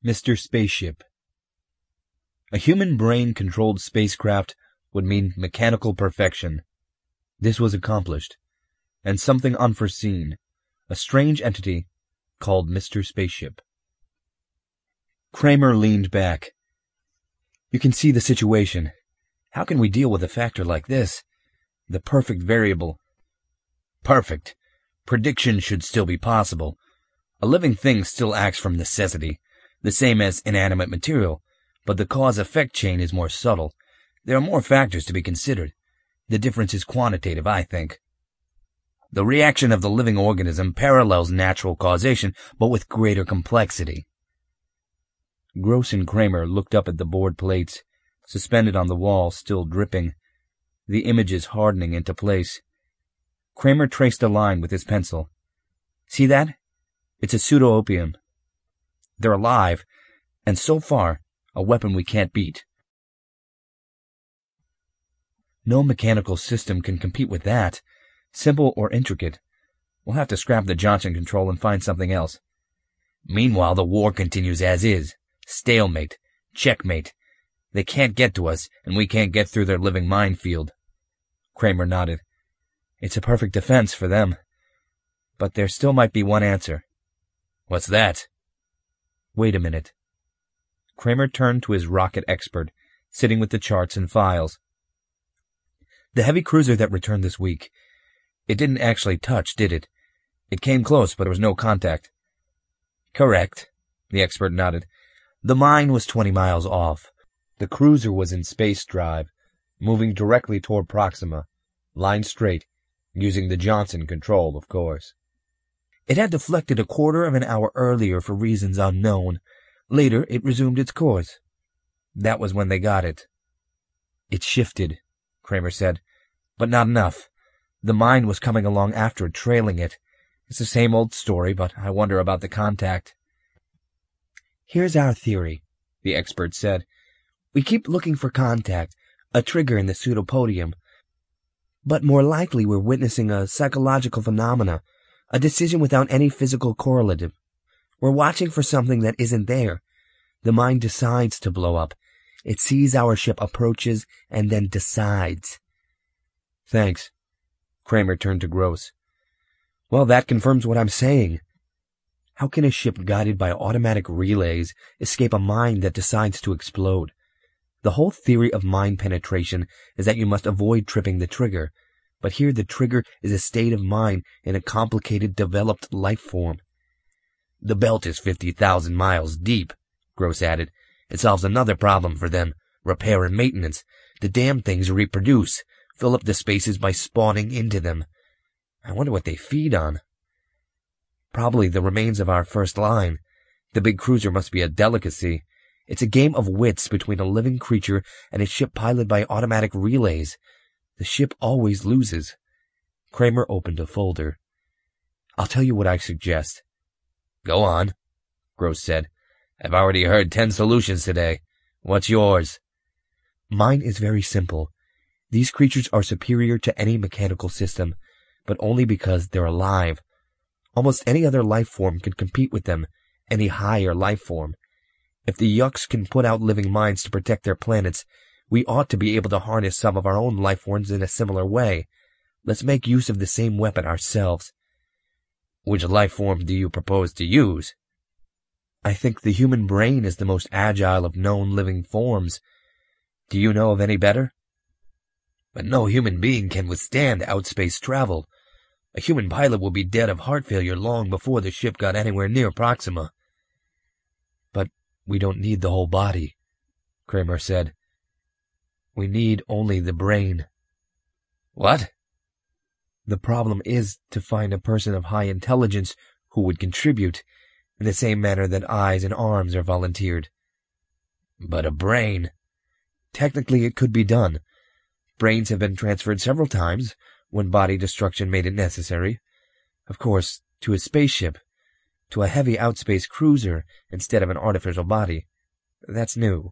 Mr. Spaceship. A human brain-controlled spacecraft would mean mechanical perfection. This was accomplished, and something unforeseen, a strange entity called Mr. Spaceship. Kramer leaned back. You can see the situation. How can we deal with a factor like this? The perfect variable. Perfect. Prediction should still be possible. A living thing still acts from necessity, the same as inanimate material, but the cause-effect chain is more subtle. There are more factors to be considered. The difference is quantitative, I think. The reaction of the living organism parallels natural causation, but with greater complexity. Gross and Kramer looked up at the board plates, suspended on the wall, still dripping, the images hardening into place. Kramer traced a line with his pencil. See that? It's a pseudo-opium. They're alive, and so far, a weapon we can't beat. No mechanical system can compete with that, simple or intricate. We'll have to scrap the Johnson control and find something else. Meanwhile, the war continues as is. Stalemate. Checkmate. They can't get to us, and we can't get through their living minefield. Kramer nodded. It's a perfect defense for them. But there still might be one answer. What's that? Wait a minute. Kramer turned to his rocket expert, sitting with the charts and files. The heavy cruiser that returned this week, it didn't actually touch, did it? It came close, but there was no contact. Correct, the expert nodded. The mine was 20 miles off. The cruiser was in space drive, moving directly toward Proxima, line straight, using the Johnson control, of course. It had deflected a quarter of an hour earlier for reasons unknown. Later, it resumed its course. That was when they got it. It shifted, Kramer said, but not enough. The mine was coming along after it, trailing it. It's the same old story, but I wonder about the contact. Here's our theory, the expert said. We keep looking for contact, a trigger in the pseudopodium. But more likely we're witnessing a psychological phenomena, a decision without any physical correlative. We're watching for something that isn't there. The mind decides to blow up. It sees our ship approaches and then decides. Thanks. Kramer turned to Gross. Well, that confirms what I'm saying. How can a ship guided by automatic relays escape a mind that decides to explode? The whole theory of mind penetration is that you must avoid tripping the trigger. But here the trigger is a state of mind in a complicated, developed life form. The belt is 50,000 miles deep, Gross added. It solves another problem for them, repair and maintenance. The damn things reproduce, fill up the spaces by spawning into them. I wonder what they feed on. Probably the remains of our first line. The big cruiser must be a delicacy. It's a game of wits between a living creature and a ship piloted by automatic relays. The ship always loses. Kramer opened a folder. I'll tell you what I suggest. Go on, Gross said. I've already heard 10 solutions today. What's yours? Mine is very simple. These creatures are superior to any mechanical system, but only because they're alive. Almost any other life form can compete with them, any higher life form. If the Yuks can put out living minds to protect their planets, we ought to be able to harness some of our own life forms in a similar way. Let's make use of the same weapon ourselves. Which life form do you propose to use? I think the human brain is the most agile of known living forms. Do you know of any better? But no human being can withstand outspace travel. A human pilot will be dead of heart failure long before the ship got anywhere near Proxima. But we don't need the whole body, Kramer said. We need only the brain. What? The problem is to find a person of high intelligence who would contribute, in the same manner that eyes and arms are volunteered. But a brain. Technically it could be done. Brains have been transferred several times, when body destruction made it necessary. Of course, to a spaceship, to a heavy outspace cruiser instead of an artificial body. That's new.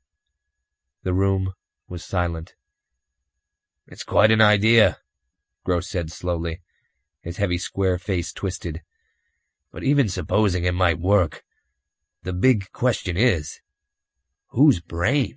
The room was silent. It's quite an idea, Gross said slowly, his heavy square face twisted. But even supposing it might work, The big question is, whose brain?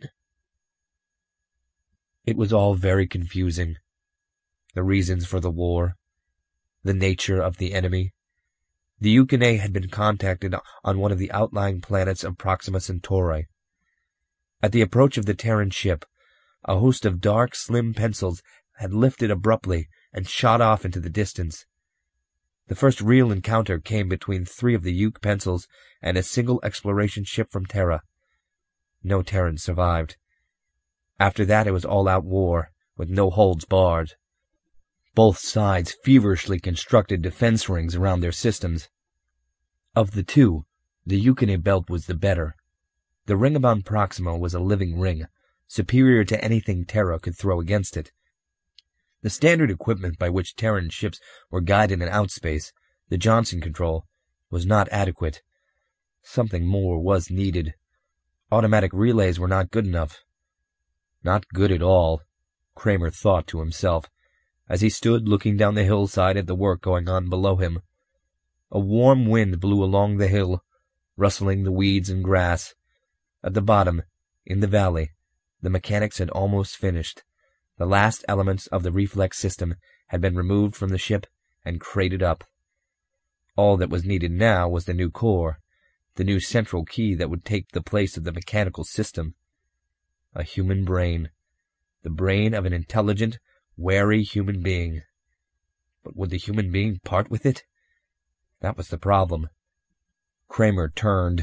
It was all very confusing. The reasons for the war, the nature of the enemy. The Yukine had been contacted on one of the outlying planets of Proxima Centauri. At the approach of the Terran ship, a host of dark, slim pencils had lifted abruptly and shot off into the distance. The first real encounter came between 3 of the Yuke pencils and a single exploration ship from Terra. No Terrans survived. After that it was all-out war, with no holds barred. Both sides feverishly constructed defense rings around their systems. Of the 2, the Yukine belt was the better. The ring about Proxima was a living ring, superior to anything Terra could throw against it. The standard equipment by which Terran ships were guided in outspace, the Johnson control, was not adequate. Something more was needed. Automatic relays were not good enough. Not good at all, Kramer thought to himself, as he stood looking down the hillside at the work going on below him. A warm wind blew along the hill, rustling the weeds and grass. At the bottom, in the valley, the mechanics had almost finished. The last elements of the reflex system had been removed from the ship and crated up. All that was needed now was the new core, the new central key that would take the place of the mechanical system. A human brain. The brain of an intelligent, wary human being. But would the human being part with it? That was the problem. Kramer turned.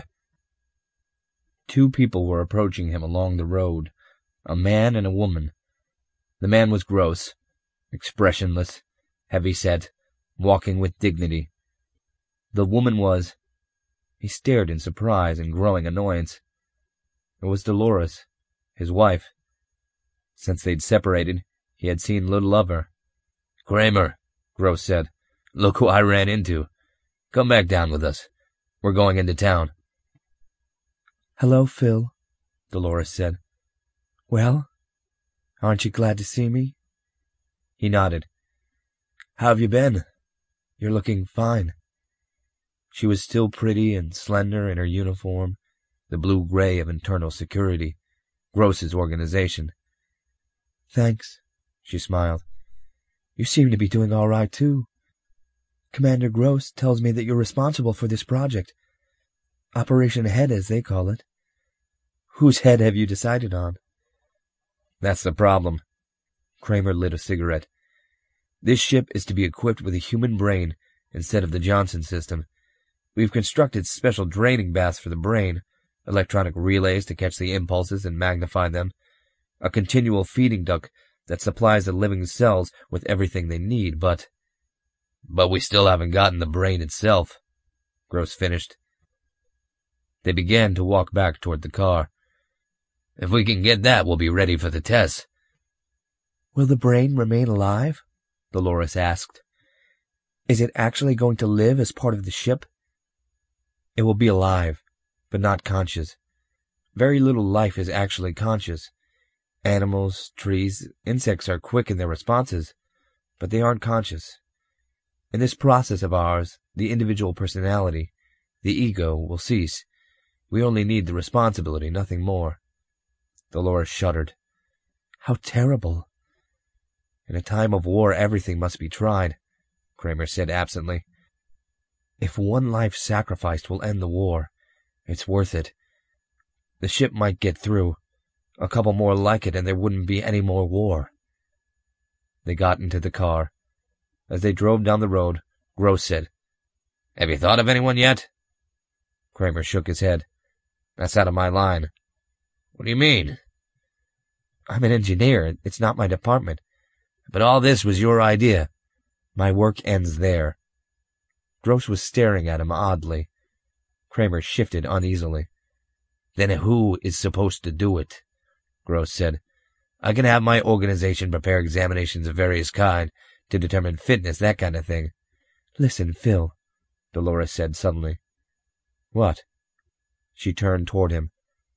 2 people were approaching him along the road, a man and a woman. The man was gross, expressionless, heavy-set, walking with dignity. The woman was— He stared in surprise and growing annoyance. It was Dolores, his wife. Since they'd separated, he had seen little of her. "Kramer," Gross said, "look who I ran into. Come back down with us. We're going into town." "Hello, Phil," Dolores said. "Well, aren't you glad to see me?" He nodded. "How have you been? You're looking fine." She was still pretty and slender in her uniform, the blue-gray of Internal Security, Gross's organization. "Thanks," she smiled. "You seem to be doing all right, too. Commander Gross tells me that you're responsible for this project. Operation Head, as they call it. Whose head have you decided on?" "That's the problem." Kramer lit a cigarette. "This ship is to be equipped with a human brain instead of the Johnson system. We've constructed special draining baths for the brain, electronic relays to catch the impulses and magnify them, a continual feeding duct that supplies the living cells with everything they need, but we still haven't gotten the brain itself," Gross finished. They began to walk back toward the car. "If we can get that, we'll be ready for the tests." "Will the brain remain alive?" Dolores asked. "Is it actually going to live as part of the ship?" "It will be alive, but not conscious. Very little life is actually conscious. Animals, trees, insects are quick in their responses, but they aren't conscious. In this process of ours, the individual personality, the ego, will cease. We only need the responsibility, nothing more." Dolores shuddered. "How terrible." "In a time of war, everything must be tried," Kramer said absently. "If one life sacrificed will end the war, it's worth it. The ship might get through. A couple more like it and there wouldn't be any more war." They got into the car. As they drove down the road, Gross said, "Have you thought of anyone yet?" Kramer shook his head. "That's out of my line." "What do you mean?" "I'm an engineer. It's not my department." "But all this was your idea." "My work ends there." Gross was staring at him oddly. Kramer shifted uneasily. "Then who is supposed to do it?" Gross said. "I can have my organization prepare examinations of various kinds to determine fitness, that kind of thing." "Listen, Phil," Dolores said suddenly. "What?" She turned toward him.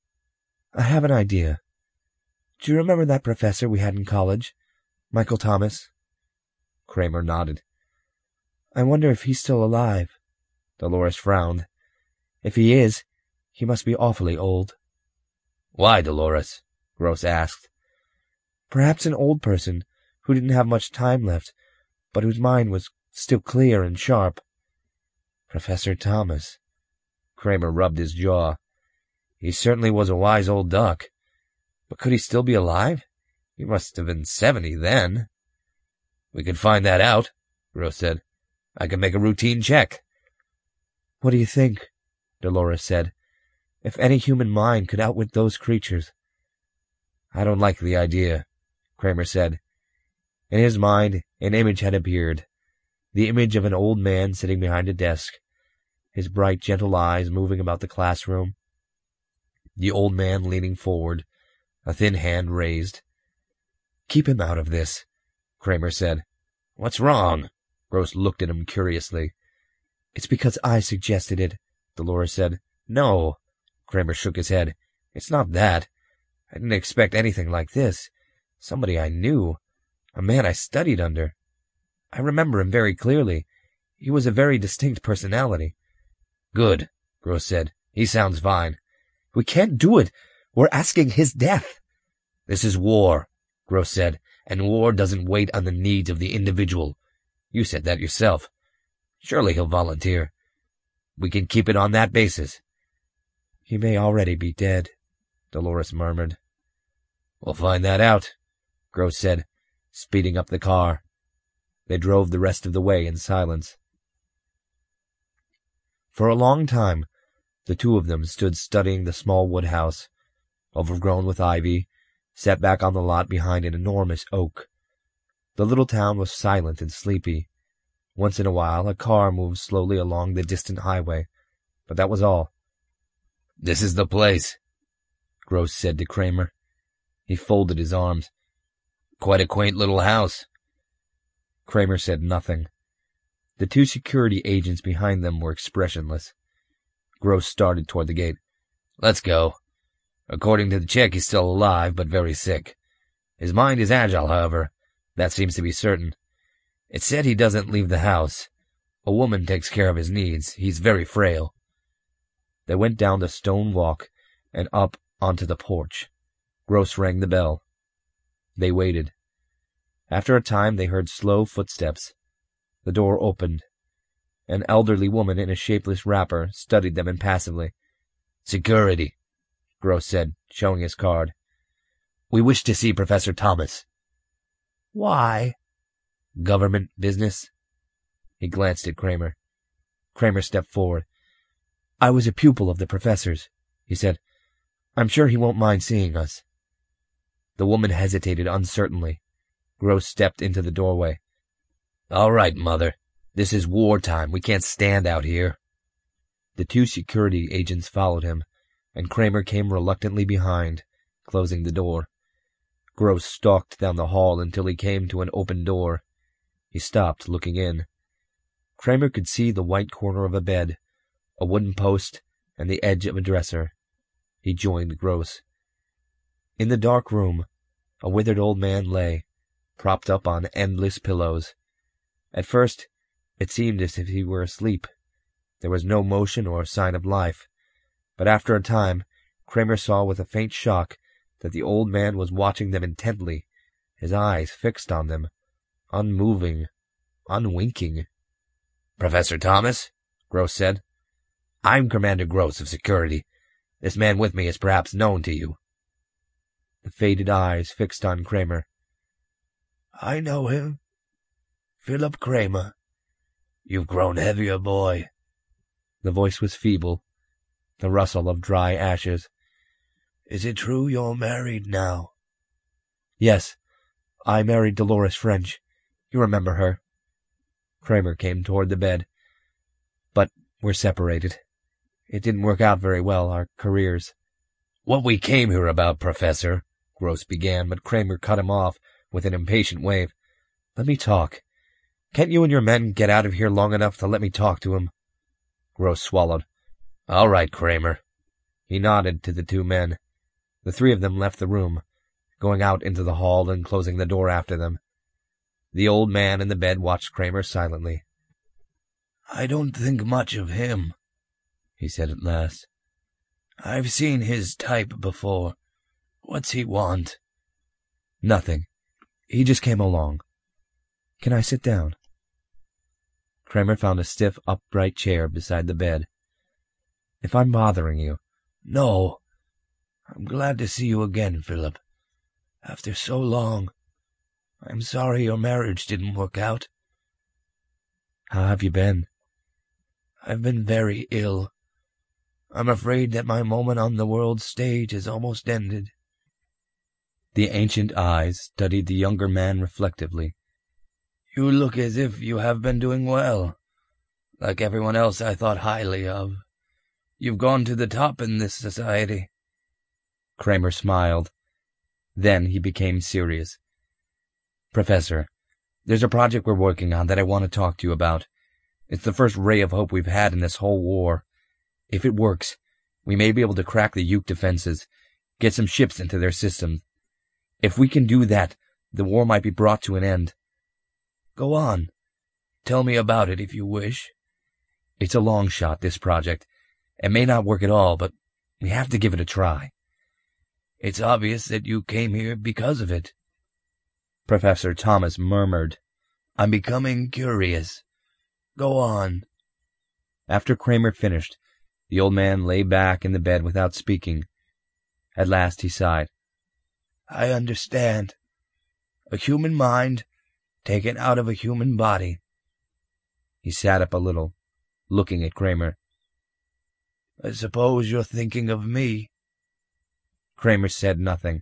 "I have an idea. Do you remember that professor we had in college, Michael Thomas?" Kramer nodded. "I wonder if he's still alive." Dolores frowned. "If he is, He must be awfully old. Why, Dolores? Gross asked. Perhaps an old person who didn't have much time left, but whose mind was still clear and sharp. Professor Thomas. Kramer rubbed his jaw. He certainly was a wise old duck. But could he still be alive? He must have been 70 then. We could find that out, Gross said. I could make a routine check. What do you think? Dolores said. If any human mind could outwit those creatures. I don't like the idea, Kramer said. In his mind, an image had appeared. The image of an old man sitting behind a desk, his bright, gentle eyes moving about the classroom. The old man leaning forward, a thin hand raised. Keep him out of this, Kramer said. What's wrong? Gross looked at him curiously. It's because I suggested it, Dolores said. No, Kramer shook his head. It's not that. I didn't expect anything like this. Somebody I knew. A man I studied under. I remember him very clearly. He was a very distinct personality. Good, Gross said. He sounds fine. We can't do it. We're asking his death. This is war, Gross said, and war doesn't wait on the needs of the individual. You said that yourself. Surely he'll volunteer. We can keep it on that basis. He may already be dead, Dolores murmured. We'll find that out, Gross said, speeding up the car. They drove the rest of the way in silence. For a long time, the two of them stood studying the small wood house, overgrown with ivy, set back on the lot behind an enormous oak. The little town was silent and sleepy. Once in a while, a car moved slowly along the distant highway, but that was all. This is the place, Gross said to Kramer. He folded his arms. Quite a quaint little house. Kramer said nothing. The two security agents behind them were expressionless. Gross started toward the gate. Let's go. According to the check, he's still alive, but very sick. His mind is agile, however. That seems to be certain. It's said he doesn't leave the house. A woman takes care of his needs. He's very frail. They went down the stone walk and up onto the porch. Gross rang the bell. They waited. After a time, they heard slow footsteps. The door opened. An elderly woman in a shapeless wrapper studied them impassively. Security, Gross said, showing his card. We wish to see Professor Thomas. Why? Government business. He glanced at Kramer. Kramer stepped forward. I was a pupil of the professor's, he said. I'm sure he won't mind seeing us. The woman hesitated uncertainly. Gross stepped into the doorway. All right, Mother. This is wartime. We can't stand out here. The two security agents followed him, and Kramer came reluctantly behind, closing the door. Gross stalked down the hall until he came to an open door. He stopped, looking in. Kramer could see the white corner of a bed, a wooden post, and the edge of a dresser. He joined Gross. In the dark room, a withered old man lay, propped up on endless pillows. At first, it seemed as if he were asleep. There was no motion or sign of life. But after a time, Kramer saw with a faint shock that the old man was watching them intently, his eyes fixed on them, unmoving, unwinking. Professor Thomas, Gross said. I'm Commander Gross of Security. This man with me is perhaps known to you. The faded eyes fixed on Kramer. I know him. Philip Kramer. You've grown heavier, boy. The voice was feeble, the rustle of dry ashes. Is it true you're married now? Yes. I married Dolores French. You remember her. Kramer came toward the bed. But we're separated. It didn't work out very well, our careers. What we came here about, Professor, Gross began, but Kramer cut him off with an impatient wave. Let me talk. Can't you and your men get out of here long enough to let me talk to him? Gross swallowed. All right, Kramer. He nodded to the two men. The three of them left the room, going out into the hall and closing the door after them. The old man in the bed watched Kramer silently. I don't think much of him, he said at last. I've seen his type before. What's he want? Nothing. He just came along. Can I sit down? Kramer found a stiff, upright chair beside the bed. If I'm bothering you... No. I'm glad to see you again, Philip. After so long. I'm sorry your marriage didn't work out. How have you been? I've been very ill. I'm afraid that my moment on the world stage has almost ended. The ancient eyes studied the younger man reflectively. You look as if you have been doing well. Like everyone else I thought highly of. You've gone to the top in this society. Kramer smiled. Then he became serious. Professor, there's a project we're working on that I want to talk to you about. It's the first ray of hope we've had in this whole war. If it works, we may be able to crack the Yuke defenses, get some ships into their systems. If we can do that, the war might be brought to an end. Go on. Tell me about it if you wish. It's a long shot, this project. It may not work at all, but we have to give it a try. It's obvious that you came here because of it. Professor Thomas murmured. I'm becoming curious. Go on. After Kramer finished, the old man lay back in the bed without speaking. At last he sighed. I understand. A human mind taken out of a human body. He sat up a little, looking at Kramer. I suppose you're thinking of me. Kramer said nothing.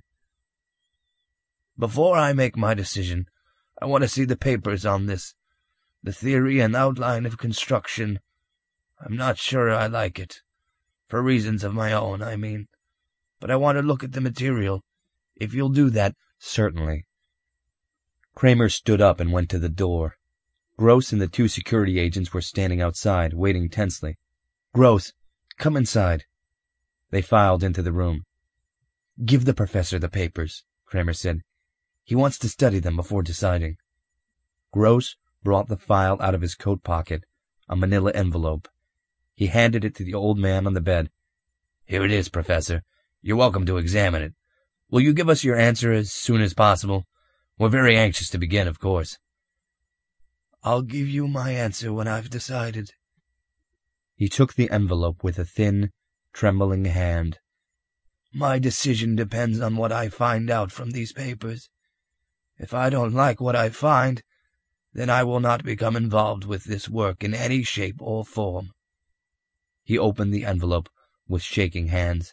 Before I make my decision, I want to see the papers on this. The theory and outline of construction. I'm not sure I like it. For reasons of my own, I mean. But I want to look at the material. If you'll do that, certainly. Kramer stood up and went to the door. Gross and the 2 security agents were standing outside, waiting tensely. Gross, come inside. They filed into the room. Give the professor the papers, Kramer said. He wants to study them before deciding. Gross brought the file out of his coat pocket, a manila envelope. He handed it to the old man on the bed. Here it is, Professor. You're welcome to examine it. Will you give us your answer as soon as possible? We're very anxious to begin, of course. I'll give you my answer when I've decided. He took the envelope with a thin, trembling hand. My decision depends on what I find out from these papers. If I don't like what I find, then I will not become involved with this work in any shape or form. He opened the envelope with shaking hands.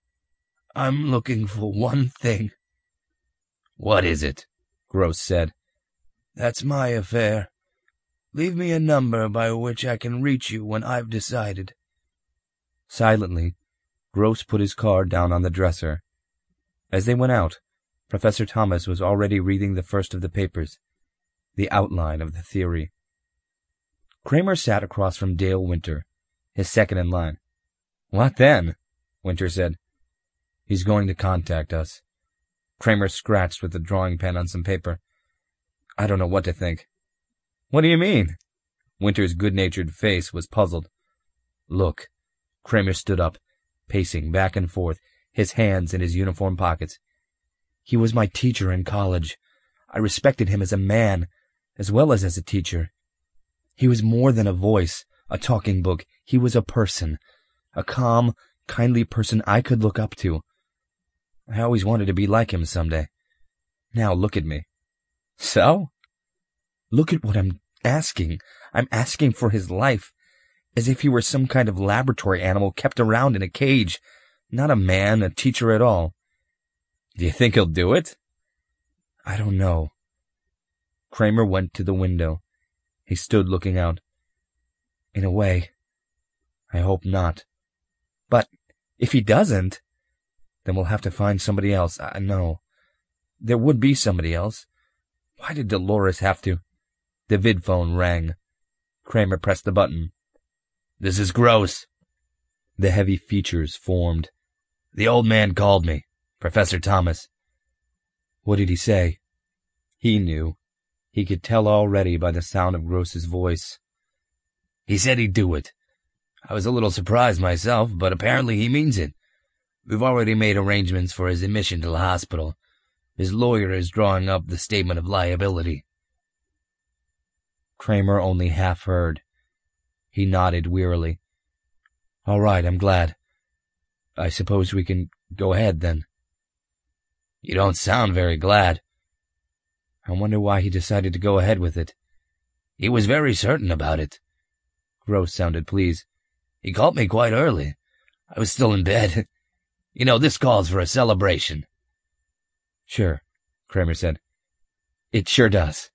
I'm looking for one thing. What is it? Gross said. That's my affair. Leave me a number by which I can reach you when I've decided. Silently, Gross put his card down on the dresser. As they went out, Professor Thomas was already reading the first of the papers, the outline of the theory. Kramer sat across from Dale Winter, his second in line. What then? Winter said. He's going to contact us. Kramer scratched with a drawing pen on some paper. I don't know what to think. What do you mean? Winter's good-natured face was puzzled. Look. Kramer stood up, pacing back and forth, his hands in his uniform pockets. He was my teacher in college. I respected him as a man, as well as a teacher. He was more than a voice, a talking book. He was a person, a calm, kindly person I could look up to. I always wanted to be like him someday. Now look at me. So? Look at what I'm asking. I'm asking for his life, as if he were some kind of laboratory animal kept around in a cage, not a man, a teacher at all. Do you think he'll do it? I don't know. Kramer went to the window. He stood looking out. In a way, I hope not. But if he doesn't, then we'll have to find somebody else. I know. There would be somebody else. Why did Dolores have to? The vidphone rang. Kramer pressed the button. This is Gross. The heavy features formed. The old man called me, Professor Thomas. What did he say? He knew. He could tell already by the sound of Gross's voice. He said he'd do it. I was a little surprised myself, but apparently he means it. We've already made arrangements for his admission to the hospital. His lawyer is drawing up the statement of liability." Kramer only half heard. He nodded wearily. "All right, I'm glad. I suppose we can go ahead, then." "You don't sound very glad." "I wonder why he decided to go ahead with it." "He was very certain about it." Gross sounded pleased. "He called me quite early. I was still in bed. You know, this calls for a celebration." "Sure," Kramer said. "It sure does."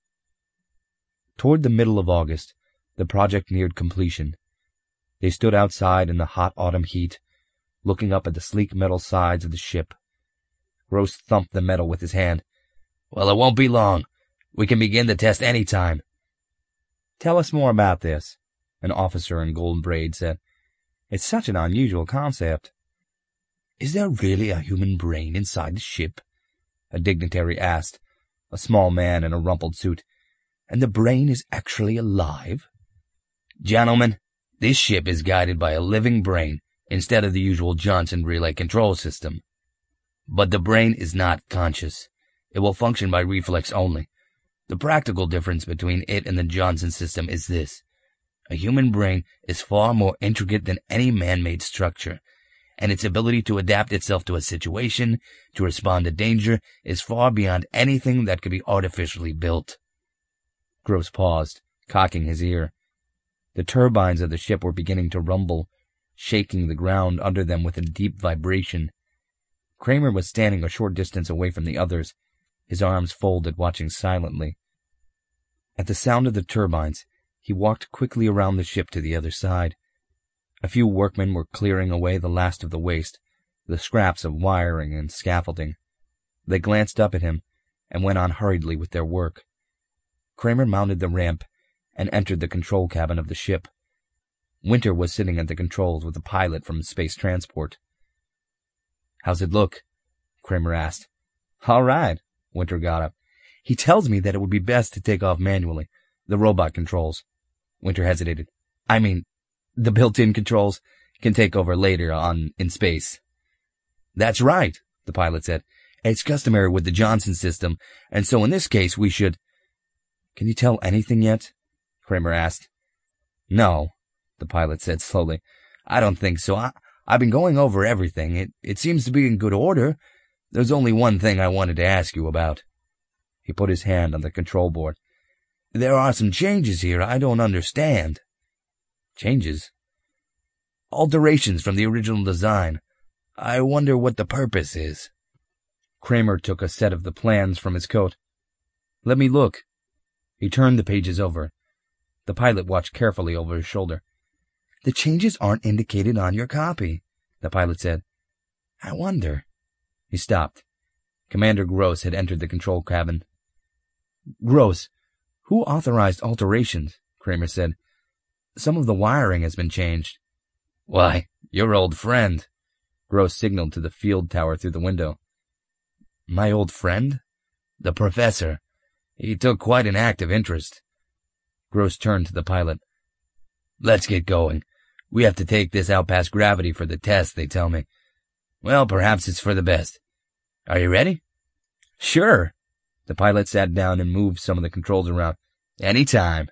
Toward the middle of August, the project neared completion. They stood outside in the hot autumn heat, looking up at the sleek metal sides of the ship. Gross thumped the metal with his hand. "Well, it won't be long. We can begin the test any time." "Tell us more about this," an officer in gold braid said. "It's such an unusual concept." "Is there really a human brain inside the ship?" a dignitary asked, a small man in a rumpled suit. "And the brain is actually alive?" "Gentlemen, this ship is guided by a living brain instead of the usual Johnson relay control system. But the brain is not conscious. It will function by reflex only. The practical difference between it and the Johnson system is this. A human brain is far more intricate than any man-made structure, and its ability to adapt itself to a situation, to respond to danger, is far beyond anything that could be artificially built." Gross paused, cocking his ear. The turbines of the ship were beginning to rumble, shaking the ground under them with a deep vibration. Kramer was standing a short distance away from the others, his arms folded, watching silently. At the sound of the turbines, he walked quickly around the ship to the other side. A few workmen were clearing away the last of the waste, the scraps of wiring and scaffolding. They glanced up at him and went on hurriedly with their work. Kramer mounted the ramp and entered the control cabin of the ship. Winter was sitting at the controls with a pilot from space transport. "How's it look?" Kramer asked. "All right." Winter got up. "He tells me that it would be best to take off manually. The robot controls." Winter hesitated. "I mean, the built-in controls can take over later on in space." "That's right," the pilot said. "It's customary with the Johnson system, and so in this case we should—" "Can you tell anything yet?" Kramer asked. "No," the pilot said slowly. "I don't think so. I've been going over everything. It seems to be in good order. There's only one thing I wanted to ask you about." He put his hand on the control board. "There are some changes here I don't understand." "Changes?" "Alterations from the original design. I wonder what the purpose is." Kramer took a set of the plans from his coat. "Let me look." He turned the pages over. The pilot watched carefully over his shoulder. "The changes aren't indicated on your copy," the pilot said. "I wonder." He stopped. Commander Gross had entered the control cabin. "Gross, who authorized alterations?" Kramer said. "Some of the wiring has been changed." "Why, your old friend." Gross signaled to the field tower through the window. "My old friend?" "The professor. He took quite an active interest." Gross turned to the pilot. "Let's get going. We have to take this out past gravity for the test, they tell me. Well, perhaps it's for the best. Are you ready?" "Sure." The pilot sat down and moved some of the controls around. "Any time."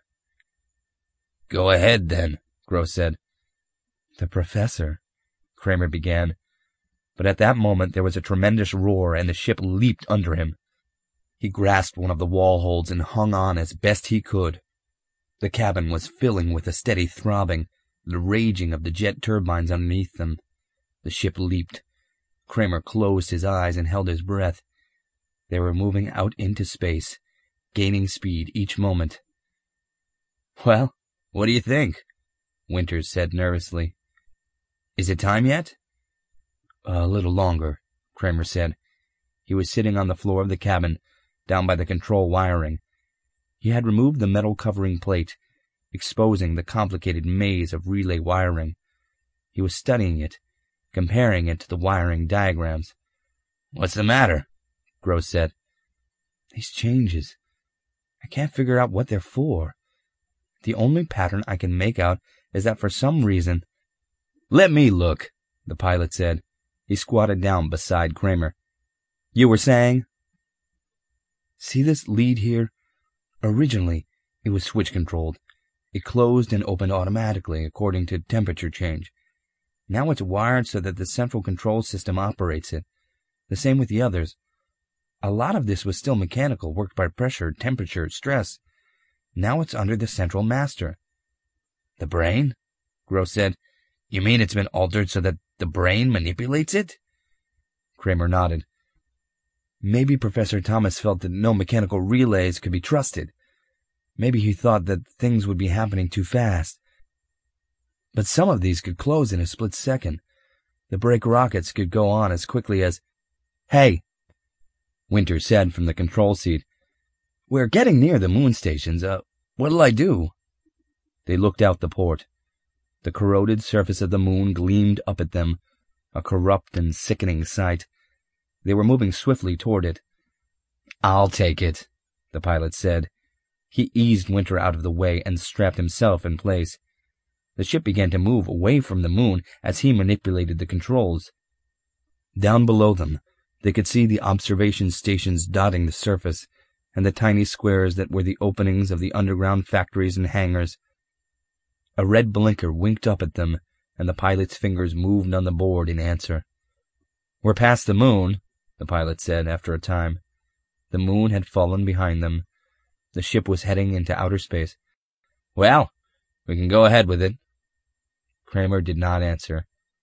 "Go ahead, then," Gross said. "The professor," Kramer began. But at that moment there was a tremendous roar and the ship leaped under him. He grasped one of the wall holds and hung on as best he could. The cabin was filling with a steady throbbing, the raging of the jet turbines underneath them. The ship leaped. Kramer closed his eyes and held his breath. They were moving out into space, gaining speed each moment. "Well, what do you think?" Winters said nervously. "Is it time yet?" "A little longer," Kramer said. He was sitting on the floor of the cabin, down by the control wiring. He had removed the metal covering plate, exposing the complicated maze of relay wiring. He was studying it, comparing it to the wiring diagrams. "What's the matter?" Gross said. "These changes. I can't figure out what they're for. The only pattern I can make out is that for some reason—" "Let me look," the pilot said. He squatted down beside Kramer. You were saying? See this lead here? Originally, it was switch-controlled. It closed and opened automatically according to temperature change. Now it's wired so that the central control system operates it. The same with the others. A lot of this was still mechanical, worked by pressure, temperature, stress. Now it's under the central master. The brain? Gross said. You mean it's been altered so that the brain manipulates it? Kramer nodded. Maybe Professor Thomas felt that no mechanical relays could be trusted. Maybe he thought that things would be happening too fast. But some of these could close in a split second. The brake rockets could go on as quickly as... Hey, Winter said from the control seat. We're getting near the moon stations. What'll I do? They looked out the port. The corroded surface of the moon gleamed up at them, a corrupt and sickening sight. They were moving swiftly toward it. I'll take it, the pilot said. He eased Winter out of the way and strapped himself in place. The ship began to move away from the moon as he manipulated the controls. Down below them, they could see the observation stations dotting the surface, and the tiny squares that were the openings of the underground factories and hangars. A red blinker winked up at them, and the pilot's fingers moved on the board in answer. We're past the moon, the pilot said after a time. The moon had fallen behind them. The ship was heading into outer space. Well, we can go ahead with it. Kramer did not answer.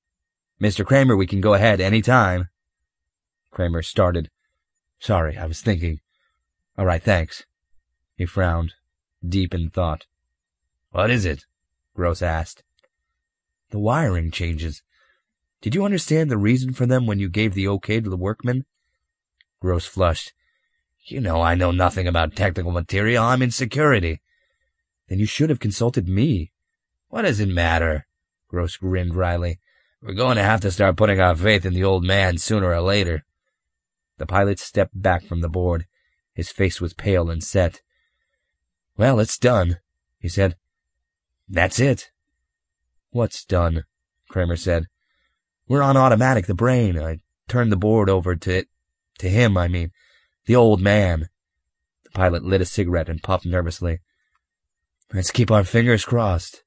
Mr. Kramer, we can go ahead any time. Kramer started. Sorry, I was thinking. All right, thanks. He frowned, deep in thought. What is it? Gross asked. The wiring changes. Did you understand the reason for them when you gave the okay to the workmen? Gross flushed. You know I know nothing about technical material. I'm in security. Then you should have consulted me. What does it matter? Gross grinned wryly. We're going to have to start putting our faith in the old man sooner or later. The pilot stepped back from the board. His face was pale and set. Well, it's done, he said. That's it. What's done? Kramer said. We're on automatic, the brain. I turned the board over to him, I mean. The old man. The pilot lit a cigarette and puffed nervously. Let's keep our fingers crossed.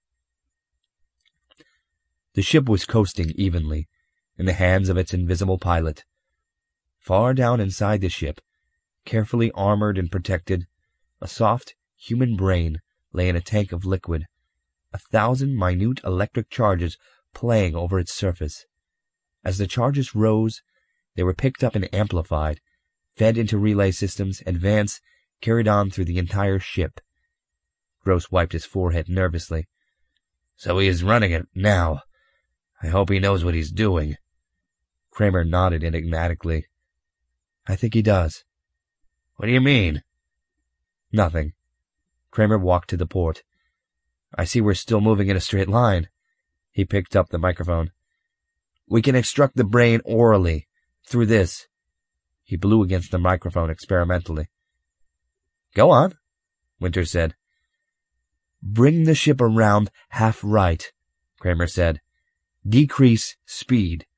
The ship was coasting evenly, in the hands of its invisible pilot. Far down inside the ship, carefully armored and protected, a soft, human brain lay in a tank of liquid, 1,000 minute electric charges playing over its surface. As the charges rose, they were picked up and amplified, fed into relay systems, advanced, carried on through the entire ship. Gross wiped his forehead nervously. So he is running it now. I hope he knows what he's doing. Kramer nodded enigmatically. I think he does. What do you mean? Nothing. Kramer walked to the port. I see we're still moving in a straight line. He picked up the microphone. We can extract the brain orally, through this. He blew against the microphone experimentally. Go on, Winter said. Bring the ship around half right, Kramer said. Decrease speed.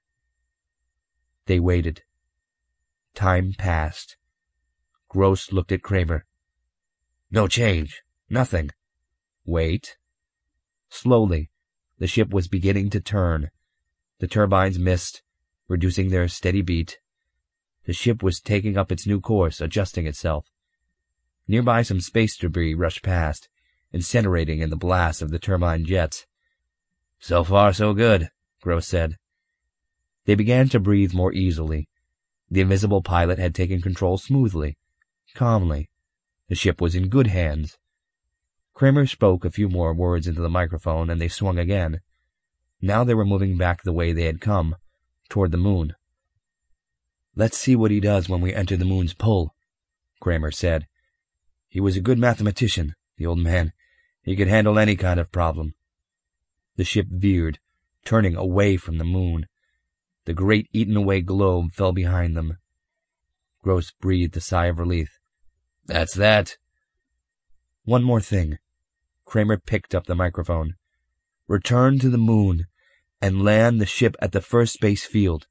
They waited. Time passed. Gross looked at Kramer. No change. Nothing. Wait. Slowly, the ship was beginning to turn. The turbines missed, reducing their steady beat. The ship was taking up its new course, adjusting itself. Nearby some space debris rushed past, incinerating in the blast of the turbine jets. So far, so good, Gross said. They began to breathe more easily. The invisible pilot had taken control smoothly, calmly. The ship was in good hands. Kramer spoke a few more words into the microphone, and they swung again. Now they were moving back the way they had come, toward the moon. Let's see what he does when we enter the moon's pull, Kramer said. He was a good mathematician, the old man. He could handle any kind of problem. The ship veered, turning away from the moon. The great eaten-away globe fell behind them. Gross breathed a sigh of relief. That's that. One more thing. Kramer picked up the microphone. Return to the moon and land the ship at the first space field,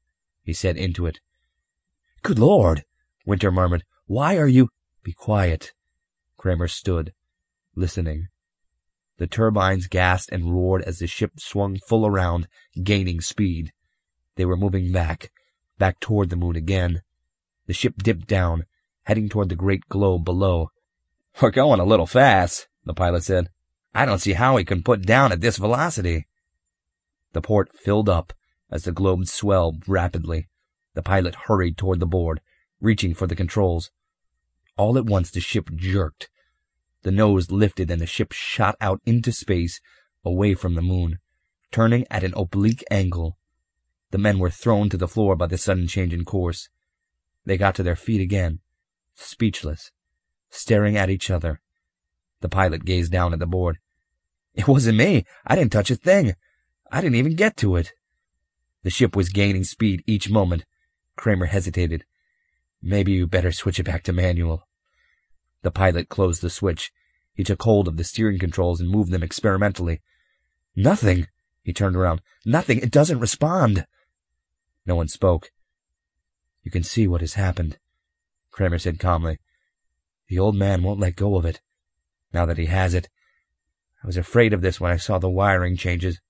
he said into it. "Good Lord," Winter murmured. "Why are you—" "Be quiet." Kramer stood, listening. The turbines gasped and roared as the ship swung full around, gaining speed. They were moving back toward the moon again. The ship dipped down, heading toward the great globe below. "We're going a little fast," the pilot said. "I don't see how we can put down at this velocity." The port filled up as the globe swelled rapidly. The pilot hurried toward the board, reaching for the controls. All at once the ship jerked. The nose lifted and the ship shot out into space, away from the moon, turning at an oblique angle. The men were thrown to the floor by the sudden change in course. They got to their feet again, speechless, staring at each other. The pilot gazed down at the board. "It wasn't me. I didn't touch a thing. I didn't even get to it." The ship was gaining speed each moment. Kramer hesitated. "Maybe you better switch it back to manual." The pilot closed the switch. He took hold of the steering controls and moved them experimentally. "Nothing." He turned around. "Nothing. It doesn't respond." No one spoke. "You can see what has happened," Kramer said calmly. "The old man won't let go of it, now that he has it. I was afraid of this when I saw the wiring changes.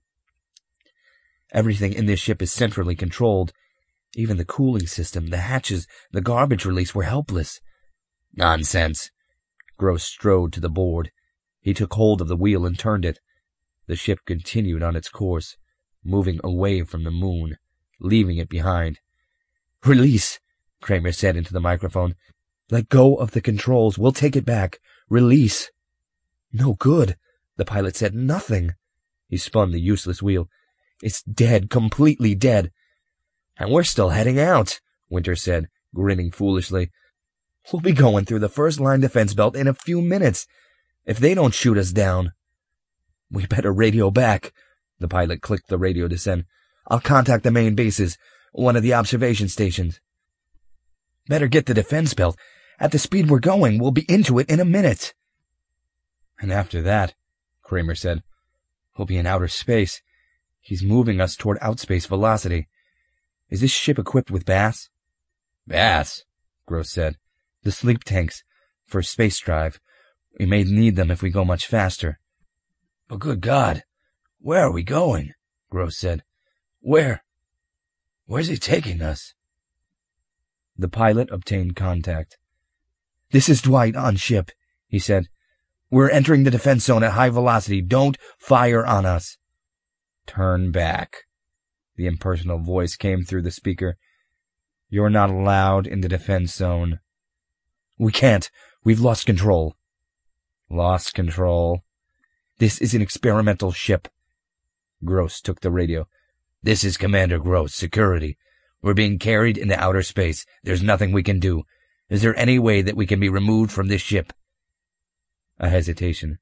Everything in this ship is centrally controlled. Even the cooling system, the hatches, the garbage release were helpless." "Nonsense." Gross strode to the board. He took hold of the wheel and turned it. The ship continued on its course, moving away from the moon, leaving it behind. "Release," Kramer said into the microphone. "Let go of the controls. We'll take it back. Release." "No good," the pilot said. "Nothing." He spun the useless wheel. "It's dead, completely dead." "And we're still heading out," Winter said, grinning foolishly. "We'll be going through the first-line defense belt in a few minutes, if they don't shoot us down." "We better radio back." The pilot clicked the radio to send. "I'll contact the main bases, one of the observation stations." "Better get the defense belt. At the speed we're going, we'll be into it in a minute." "And after that," Kramer said, "we'll be in outer space. He's moving us toward outspace velocity. Is this ship equipped with baths?" "Baths?" Gross said. "The sleep tanks, for space drive. We may need them if we go much faster." "But good God, where are we going?" Gross said. Where's he taking us?" The pilot obtained contact. "This is Dwight on ship," he said. "We're entering the defense zone at high velocity. Don't fire on us." "Turn back." The impersonal voice came through the speaker. "You're not allowed in the defense zone." "We can't. We've lost control." "Lost control?" "This is an experimental ship." Gross took the radio. "This is Commander Gross, security. We're being carried into outer space. There's nothing we can do. Is there any way that we can be removed from this ship?" A hesitation.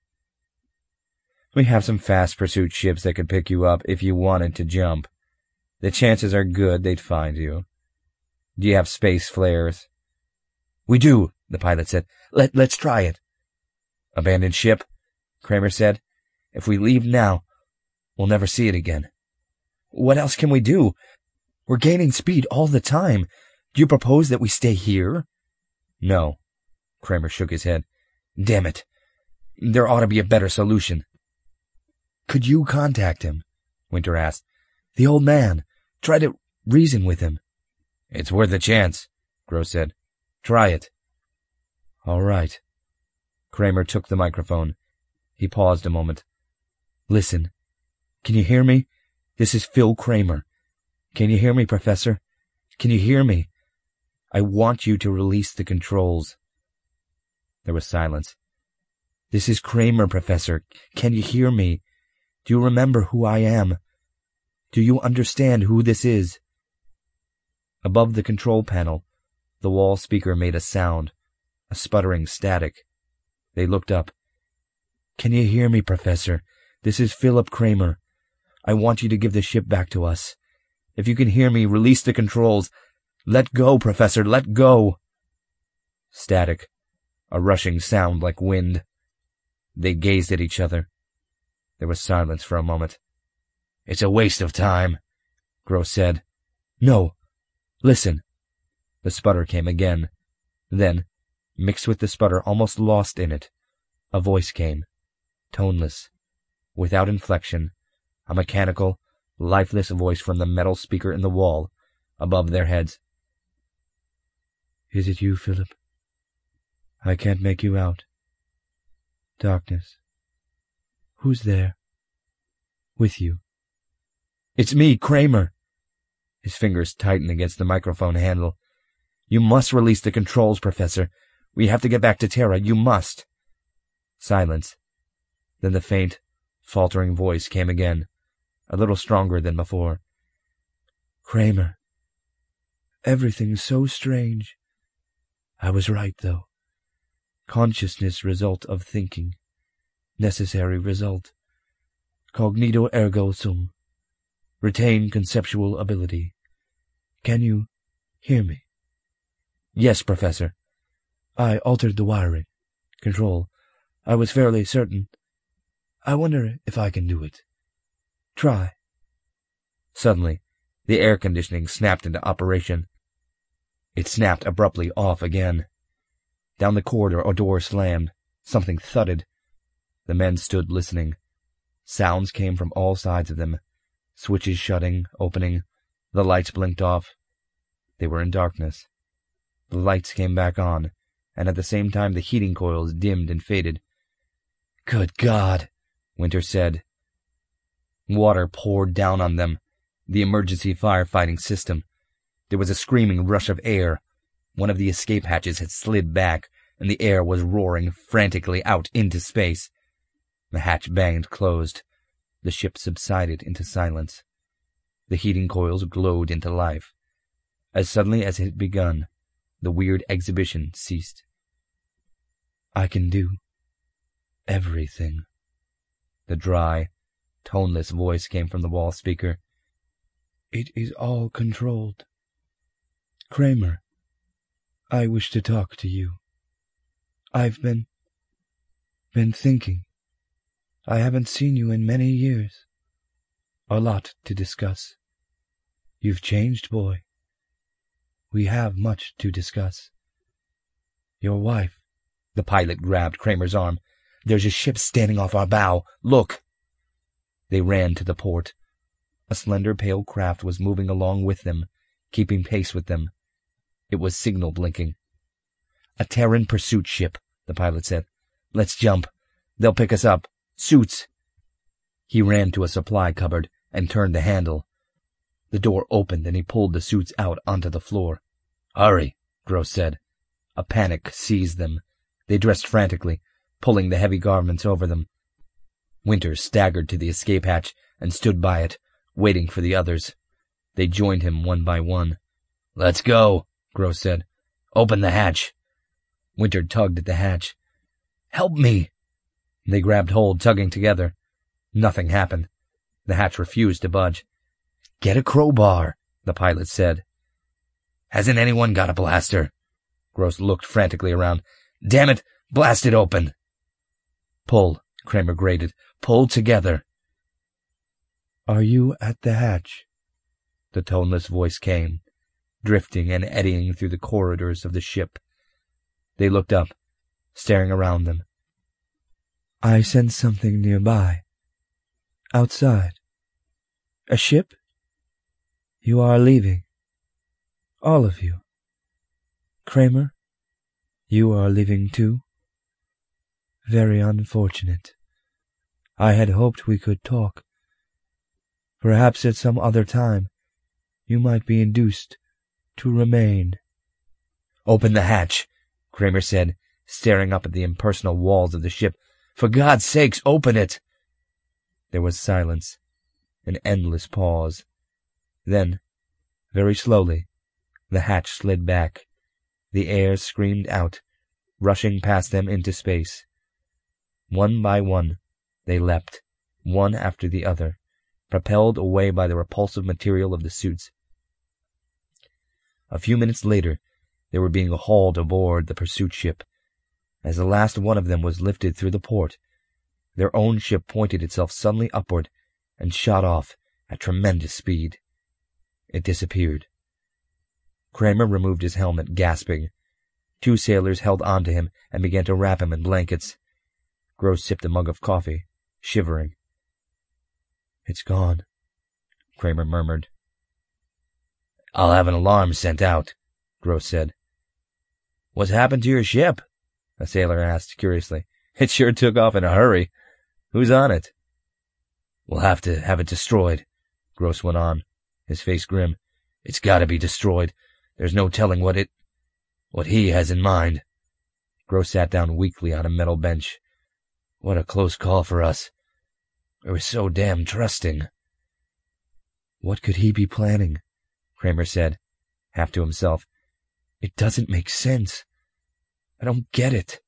"We have some fast pursuit ships that could pick you up if you wanted to jump. The chances are good they'd find you. Do you have space flares?" "We do," the pilot said. Let's try it." "Abandoned ship?" Kramer said. "If we leave now, we'll never see it again." "What else can we do? We're gaining speed all the time. Do you propose that we stay here?" "No." Kramer shook his head. "Damn it. There ought to be a better solution." "Could you contact him?" Winter asked. "The old man. Try to reason with him." "It's worth a chance," Gross said. "Try it." "All right." Kramer took the microphone. He paused a moment. "Listen. Can you hear me? This is Phil Kramer. Can you hear me, Professor? Can you hear me? I want you to release the controls." There was silence. "This is Kramer, Professor. Can you hear me? Do you remember who I am? Do you understand who this is?" Above the control panel, the wall speaker made a sound, a sputtering static. They looked up. "Can you hear me, Professor? This is Philip Kramer. I want you to give the ship back to us. If you can hear me, release the controls. Let go, Professor, let go." Static, a rushing sound like wind. They gazed at each other. There was silence for a moment. "It's a waste of time," Gross said. "No," Listen. The sputter came again. Then, mixed with the sputter, almost lost in it, a voice came, toneless, without inflection, a mechanical, lifeless voice from the metal speaker in the wall, above their heads. Is it you, Philip? I can't make you out. Darkness. Who's there? With you. It's me, Kramer. His fingers tightened against the microphone handle. You must release the controls, Professor. We have to get back to Terra. You must. Silence. Then the faint, faltering voice came again, a little stronger than before. Kramer. Everything's so strange. I was right, though. Consciousness result of thinking. Necessary result. Cognito ergo sum. Retain conceptual ability. Can you hear me? Yes, Professor. I altered the wiring. Control. I was fairly certain. I wonder if I can do it. Try. Suddenly, the air conditioning snapped into operation. It snapped abruptly off again. Down the corridor, a door slammed. Something thudded. The men stood listening. Sounds came from all sides of them. Switches shutting, opening. The lights blinked off. They were in darkness. The lights came back on, and at the same time the heating coils dimmed and faded. Good God, Winter said. Water poured down on them. The emergency firefighting system. There was a screaming rush of air. One of the escape hatches had slid back, and the air was roaring frantically out into space. The hatch banged closed. The ship subsided into silence. The heating coils glowed into life. As suddenly as it had begun, the weird exhibition ceased. I can do everything. The dry, toneless voice came from the wall speaker. It is all controlled. Kramer, I wish to talk to you. I've been thinking. I haven't seen you in many years. A lot to discuss. You've changed, boy. We have much to discuss. Your wife. The pilot grabbed Kramer's arm. There's a ship standing off our bow. Look. They ran to the port. A slender, pale craft was moving along with them, keeping pace with them. It was signal blinking. A Terran pursuit ship, the pilot said. Let's jump. They'll pick us up. Suits. He ran to a supply cupboard and turned the handle. The door opened and he pulled the suits out onto the floor. Hurry, Gross said. A panic seized them. They dressed frantically, pulling the heavy garments over them. Winter staggered to the escape hatch and stood by it, waiting for the others. They joined him one by one. Let's go, Gross said. Open the hatch. Winter tugged at the hatch. Help me! They grabbed hold, tugging together. Nothing happened. The hatch refused to budge. Get a crowbar, the pilot said. Hasn't anyone got a blaster? Gross looked frantically around. Damn it! Blast it open! Pull, Kramer grated. Pull together. Are you at the hatch? The toneless voice came, drifting and eddying through the corridors of the ship. They looked up, staring around them. I sense something nearby. Outside. A ship? You are leaving. All of you. Kramer, you are leaving too? Very unfortunate. I had hoped we could talk. Perhaps at some other time you might be induced to remain. Open the hatch, Kramer said, staring up at the impersonal walls of the ship. For God's sakes, open it! There was silence, an endless pause. Then, very slowly, the hatch slid back. The air screamed out, rushing past them into space. One by one, they leapt, one after the other, propelled away by the repulsive material of the suits. A few minutes later, they were being hauled aboard the pursuit ship. As the last one of them was lifted through the port, their own ship pointed itself suddenly upward and shot off at tremendous speed. It disappeared. Kramer removed his helmet, gasping. 2 sailors held onto him and began to wrap him in blankets. Gross sipped a mug of coffee, shivering. "It's gone," Kramer murmured. "I'll have an alarm sent out," Gross said. "What's happened to your ship?" a sailor asked curiously. "It sure took off in a hurry. Who's on it?" "We'll have to have it destroyed," Gross went on, his face grim. "It's gotta be destroyed. There's no telling what he has in mind." Gross sat down weakly on a metal bench. "What a close call for us. We were so damn trusting." "What could he be planning?" Kramer said, half to himself. "It doesn't make sense. I don't get it."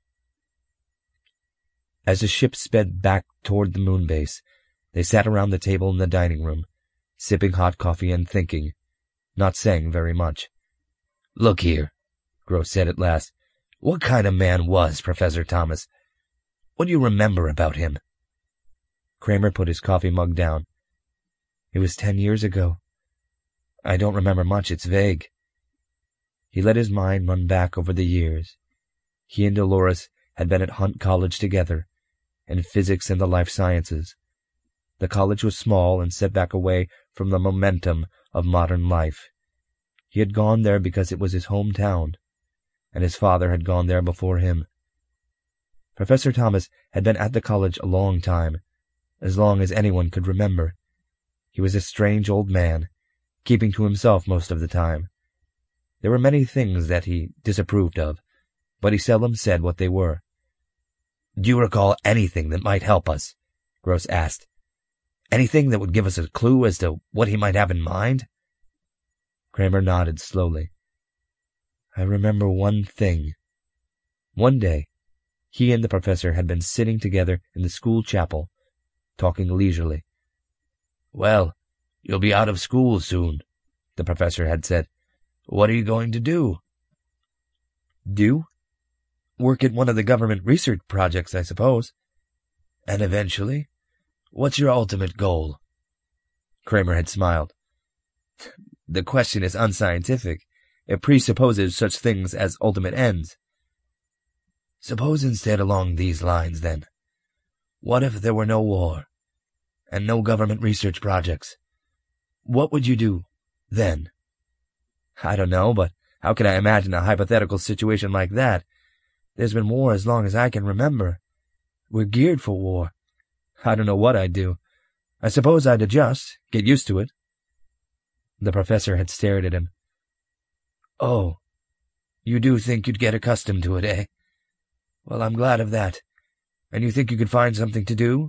As the ship sped back toward the moon base, they sat around the table in the dining room, sipping hot coffee and thinking, not saying very much. "Look here," Gross said at last. "What kind of man was Professor Thomas? What do you remember about him?" Kramer put his coffee mug down. "It was 10 years ago. I don't remember much, it's vague." He let his mind run back over the years. He and Dolores had been at Hunt College together, in physics and the life sciences. The college was small and set back away from the momentum of modern life. He had gone there because it was his hometown, and his father had gone there before him. Professor Thomas had been at the college a long time, as long as anyone could remember. He was a strange old man, keeping to himself most of the time. There were many things that he disapproved of, but he seldom said what they were. "Do you recall anything that might help us?" Gross asked. "Anything that would give us a clue as to what he might have in mind?" Kramer nodded slowly. "I remember one thing. One day, he and the professor had been sitting together in the school chapel, talking leisurely. "Well, you'll be out of school soon," the professor had said. "What are you going to do?" "Do? Work at one of the government research projects, I suppose." "And eventually? What's your ultimate goal?" Kramer had smiled. "The question is unscientific. It presupposes such things as ultimate ends." "Suppose instead along these lines, then. What if there were no war, and no government research projects? What would you do then?" "I don't know, but how can I imagine a hypothetical situation like that? There's been war as long as I can remember. We're geared for war. I don't know what I'd do. I suppose I'd adjust, get used to it." The professor had stared at him. "Oh, you do think you'd get accustomed to it, eh? Well, I'm glad of that. And you think you could find something to do?"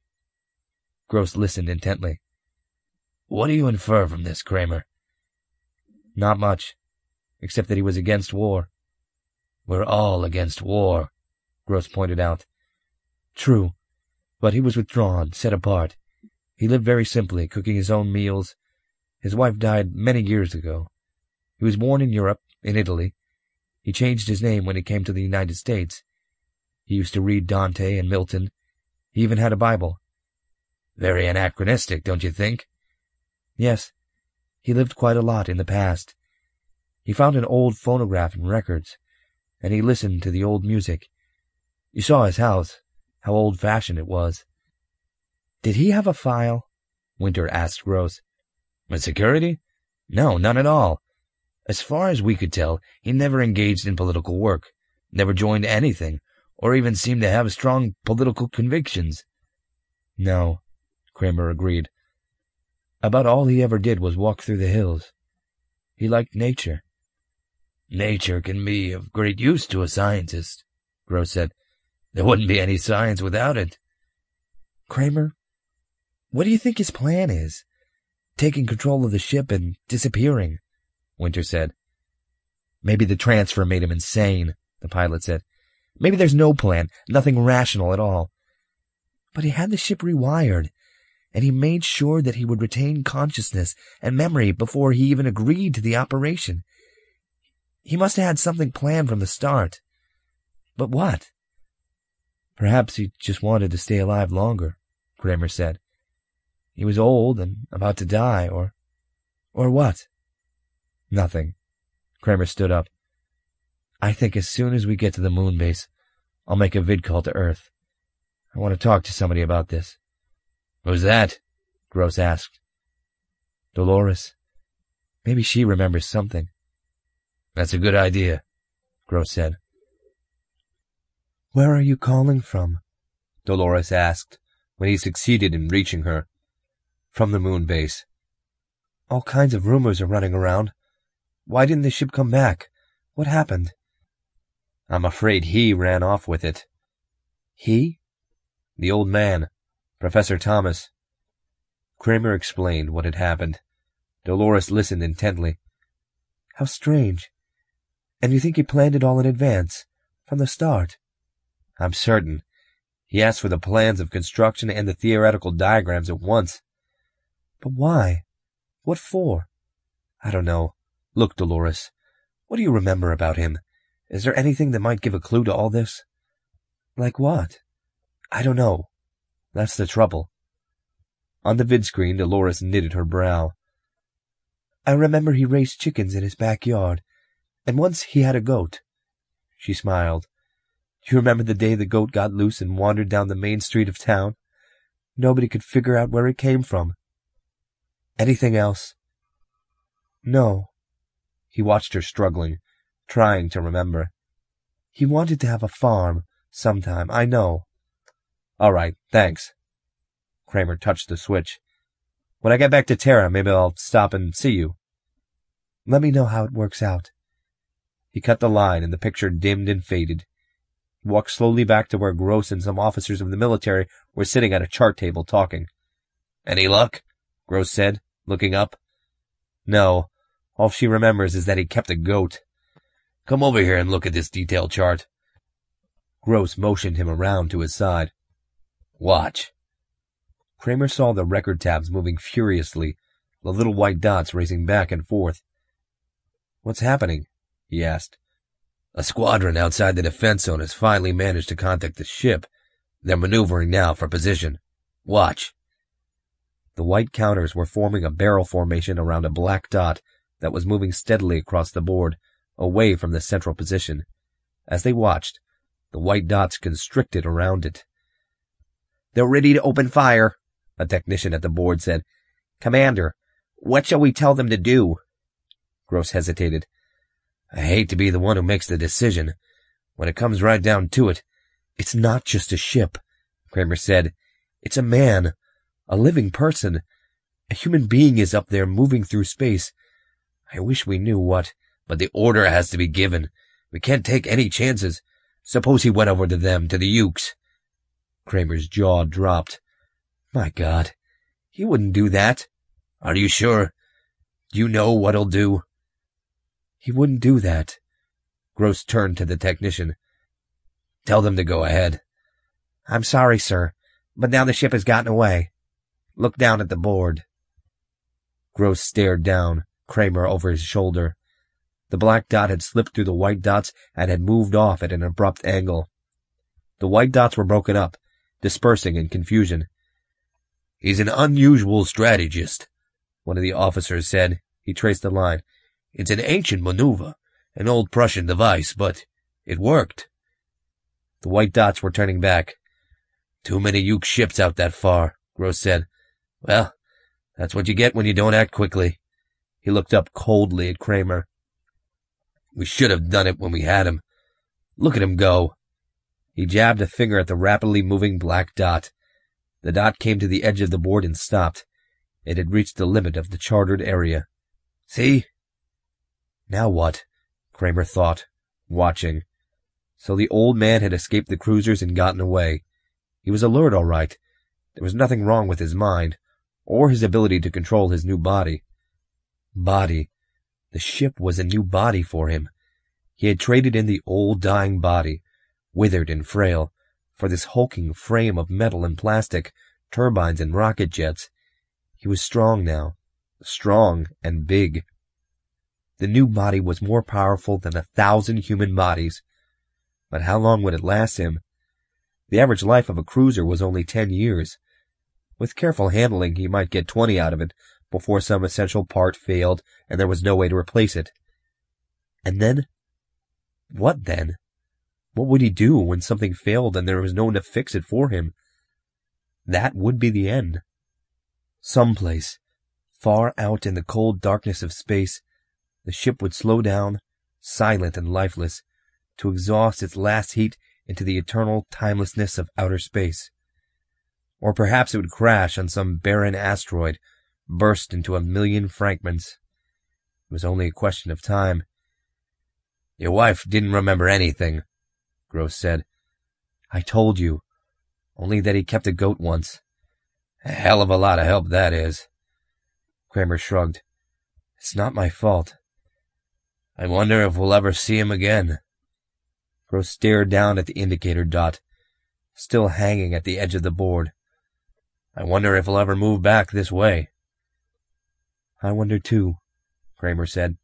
Gross listened intently. "What do you infer from this, Kramer?" "Not much, except that he was against war." "We're all against war," Gross pointed out. "True, but he was withdrawn, set apart. He lived very simply, cooking his own meals. His wife died many years ago. He was born in Europe, in Italy. He changed his name when he came to the United States. He used to read Dante and Milton. He even had a Bible." "Very anachronistic, don't you think?" "Yes. He lived quite a lot in the past. He found an old phonograph and records, and he listened to the old music. You saw his house, how old-fashioned it was." "Did he have a file?" Winter asked Gross. "With security? No, none at all. As far as we could tell, he never engaged in political work, never joined anything, or even seemed to have strong political convictions." "No," Kramer agreed. "About all he ever did was walk through the hills. He liked nature." "Nature can be of great use to a scientist," Gross said. "There wouldn't be any science without it." "Kramer, what do you think his plan is? Taking control of the ship and disappearing," Winter said. "Maybe the transfer made him insane," the pilot said. "Maybe there's no plan, nothing rational at all. But he had the ship rewired, and he made sure that he would retain consciousness and memory before he even agreed to the operation. He must have had something planned from the start. But what?" "Perhaps he just wanted to stay alive longer," Kramer said. "He was old and about to die, or what?" "Nothing," Kramer stood up. I think as soon as we get to the moon base, I'll make a vid call to Earth. I want to talk to somebody about this. Who's that? Gross asked. Dolores. Maybe she remembers something. That's a good idea, Gross said. Where are you calling from? Dolores asked, when he succeeded in reaching her. From the moon base. All kinds of rumors are running around. Why didn't the ship come back? What happened? I'm afraid he ran off with it. He? The old man, Professor Thomas. Kramer explained what had happened. Dolores listened intently. How strange. And you think he planned it all in advance, from the start? I'm certain. He asked for the plans of construction and the theoretical diagrams at once. But why? What for? I don't know. Look, Dolores, what do you remember about him? Is there anything that might give a clue to all this? Like what? I don't know. That's the trouble. On the vidscreen, Dolores knitted her brow. I remember he raised chickens in his backyard, and once he had a goat. She smiled. Do you remember the day the goat got loose and wandered down the main street of town? Nobody could figure out where it came from. Anything else? No. He watched her struggling, trying to remember. He wanted to have a farm sometime, I know. All right, thanks. Kramer touched the switch. When I get back to Terra, maybe I'll stop and see you. Let me know how it works out. He cut the line, and the picture dimmed and faded. He walked slowly back to where Gross and some officers of the military were sitting at a chart table talking. Any luck? Gross said, looking up. No. All she remembers is that he kept a goat. Come over here and look at this detail chart. Gross motioned him around to his side. Watch. Kramer saw the record tabs moving furiously, the little white dots racing back and forth. What's happening? He asked. A squadron outside the defense zone has finally managed to contact the ship. They're maneuvering now for position. Watch. The white counters were forming a barrel formation around a black dot that was moving steadily across the board, away from the central position. As they watched, the white dots constricted around it. They're ready to open fire, a technician at the board said. Commander, what shall we tell them to do? Gross hesitated. I hate to be the one who makes the decision. When it comes right down to it, it's not just a ship, Kramer said. It's a man, a living person. A human being is up there moving through space. I wish we knew what, but the order has to be given. We can't take any chances. Suppose he went over to them, to the Ukes. Kramer's jaw dropped. My God, he wouldn't do that. Are you sure? Do you know what he'll do? He wouldn't do that. Gross turned to the technician. Tell them to go ahead. I'm sorry, sir, but now the ship has gotten away. Look down at the board. Gross stared down, Kramer over his shoulder. The black dot had slipped through the white dots and had moved off at an abrupt angle. The white dots were broken up, dispersing in confusion. He's an unusual strategist, one of the officers said. He traced the line. It's an ancient maneuver, an old Prussian device, but it worked. The white dots were turning back. Too many Uke ships out that far, Gross said. Well, that's what you get when you don't act quickly. He looked up coldly at Kramer. We should have done it when we had him. Look at him go. He jabbed a finger at the rapidly moving black dot. The dot came to the edge of the board and stopped. It had reached the limit of the chartered area. See? Now what? Kramer thought, watching. So the old man had escaped the cruisers and gotten away. He was alert, all right. There was nothing wrong with his mind, or his ability to control his new body. Body. The ship was a new body for him. He had traded in the old dying body, withered and frail, for this hulking frame of metal and plastic, turbines and rocket jets. He was strong now, strong and big. The new body was more powerful than 1,000 human bodies. But how long would it last him? The average life of a cruiser was only 10 years. With careful handling, he might get 20 out of it before some essential part failed and there was no way to replace it. And then? What then? What would he do when something failed and there was no one to fix it for him? That would be the end. Someplace, far out in the cold darkness of space, the ship would slow down, silent and lifeless, to exhaust its last heat into the eternal timelessness of outer space. Or perhaps it would crash on some barren asteroid, burst into a million fragments. It was only a question of time. "Your wife didn't remember anything," Gross said. "I told you. Only that he kept a goat once." "A hell of a lot of help, that is." Kramer shrugged. "It's not my fault." "I wonder if we'll ever see him again." Gross stared down at the indicator dot, still hanging at the edge of the board. "I wonder if he'll ever move back this way." "I wonder too," Kramer said.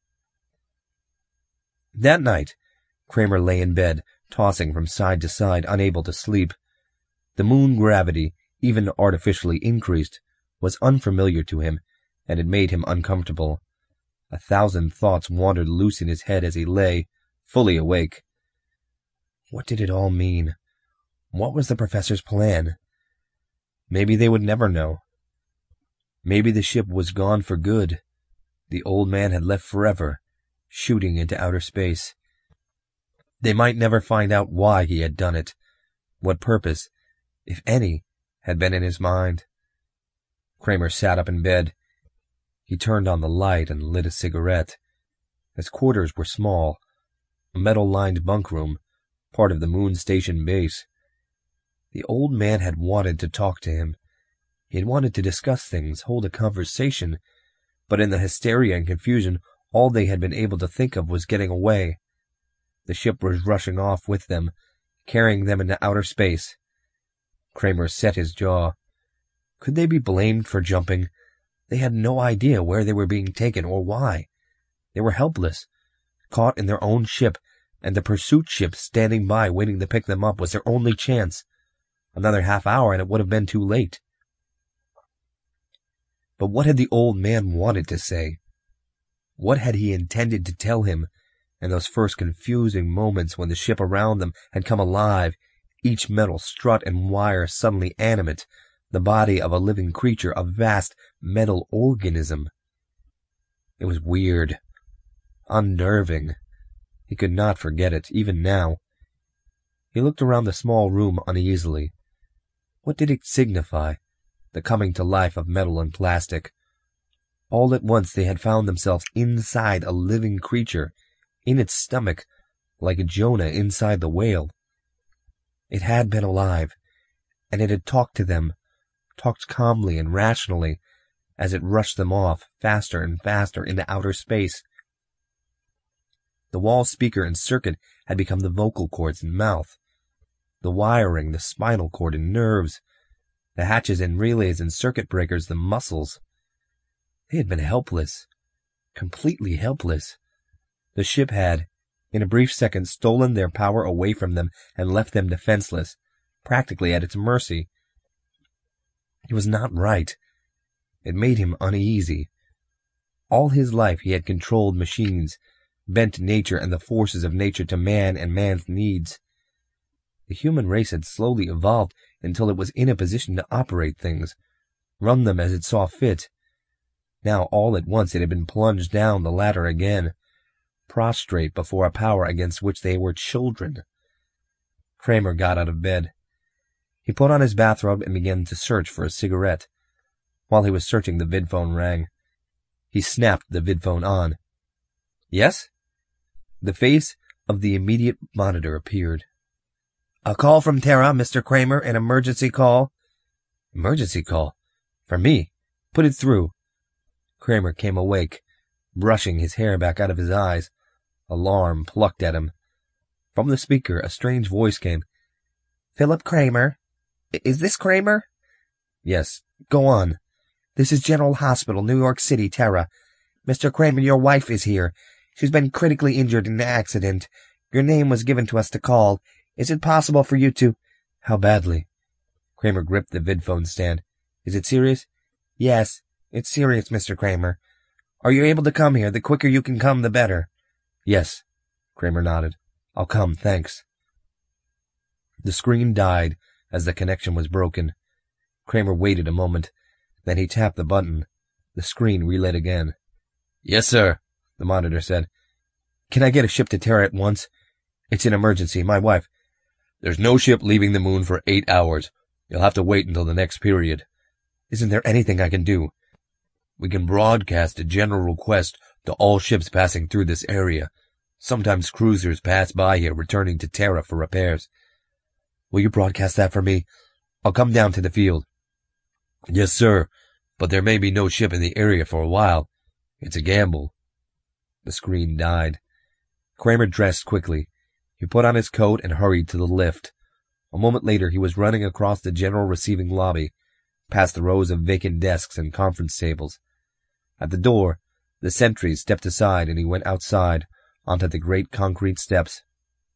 That night, Kramer lay in bed, tossing from side to side, unable to sleep. The moon gravity, even artificially increased, was unfamiliar to him, and it made him uncomfortable. 1,000 thoughts wandered loose in his head as he lay, fully awake. What did it all mean? What was the professor's plan? Maybe they would never know. Maybe the ship was gone for good. The old man had left forever, shooting into outer space. They might never find out why he had done it, what purpose, if any, had been in his mind. Kramer sat up in bed. He turned on the light and lit a cigarette. His quarters were small, a metal-lined bunk room, part of the moon station base. The old man had wanted to talk to him. He had wanted to discuss things, hold a conversation, but in the hysteria and confusion, all they had been able to think of was getting away. The ship was rushing off with them, carrying them into outer space. Kramer set his jaw. Could they be blamed for jumping? They had no idea where they were being taken or why. They were helpless, caught in their own ship, and the pursuit ship standing by waiting to pick them up was their only chance. Another half hour and it would have been too late. But what had the old man wanted to say? What had he intended to tell him in those first confusing moments when the ship around them had come alive, each metal strut and wire suddenly animate, the body of a living creature, a vast metal organism? It was weird, unnerving. He could not forget it, even now. He looked around the small room uneasily. What did it signify, the coming to life of metal and plastic? All at once they had found themselves inside a living creature, in its stomach, like Jonah inside the whale. It had been alive, and it had talked to them, talked calmly and rationally, as it rushed them off, faster and faster, into outer space. The wall speaker and circuit had become the vocal cords and mouth, the wiring, the spinal cord and nerves, the hatches and relays and circuit breakers, the muscles. They had been helpless, completely helpless. The ship had, in a brief second, stolen their power away from them and left them defenseless, practically at its mercy. It was not right. It made him uneasy. All his life he had controlled machines, bent nature and the forces of nature to man and man's needs. The human race had slowly evolved until it was in a position to operate things, run them as it saw fit. Now all at once it had been plunged down the ladder again, prostrate before a power against which they were children. Kramer got out of bed. He put on his bathrobe and began to search for a cigarette. While he was searching, the vidphone rang. He snapped the vidphone on. Yes? The face of the immediate monitor appeared. A call from Terra, Mr. Kramer, an emergency call. Emergency call? For me? Put it through. Kramer came awake, brushing his hair back out of his eyes. Alarm plucked at him. From the speaker, a strange voice came. Philip Kramer? Is this Kramer? Yes. Go on. This is General Hospital, New York City, Terra. Mr. Kramer, your wife is here. She's been critically injured in an accident. Your name was given to us to call. Is it possible for you to— How badly? Kramer gripped the vidphone stand. Is it serious? Yes, it's serious, Mr. Kramer. Are you able to come here? The quicker you can come, the better. Yes, Kramer nodded. I'll come, thanks. The screen died as the connection was broken. Kramer waited a moment. Then he tapped the button. The screen relit again. Yes, sir, the monitor said. Can I get a ship to Terra at once? It's an emergency. My wife. There's no ship leaving the moon for 8 hours. You'll have to wait until the next period. Isn't there anything I can do? We can broadcast a general request to all ships passing through this area. Sometimes cruisers pass by here returning to Terra for repairs. Will you broadcast that for me? I'll come down to the field. Yes, sir, but there may be no ship in the area for a while. It's a gamble. The screen died. Kramer dressed quickly. He put on his coat and hurried to the lift. A moment later, he was running across the general receiving lobby, past the rows of vacant desks and conference tables. At the door, the sentries stepped aside and he went outside onto the great concrete steps.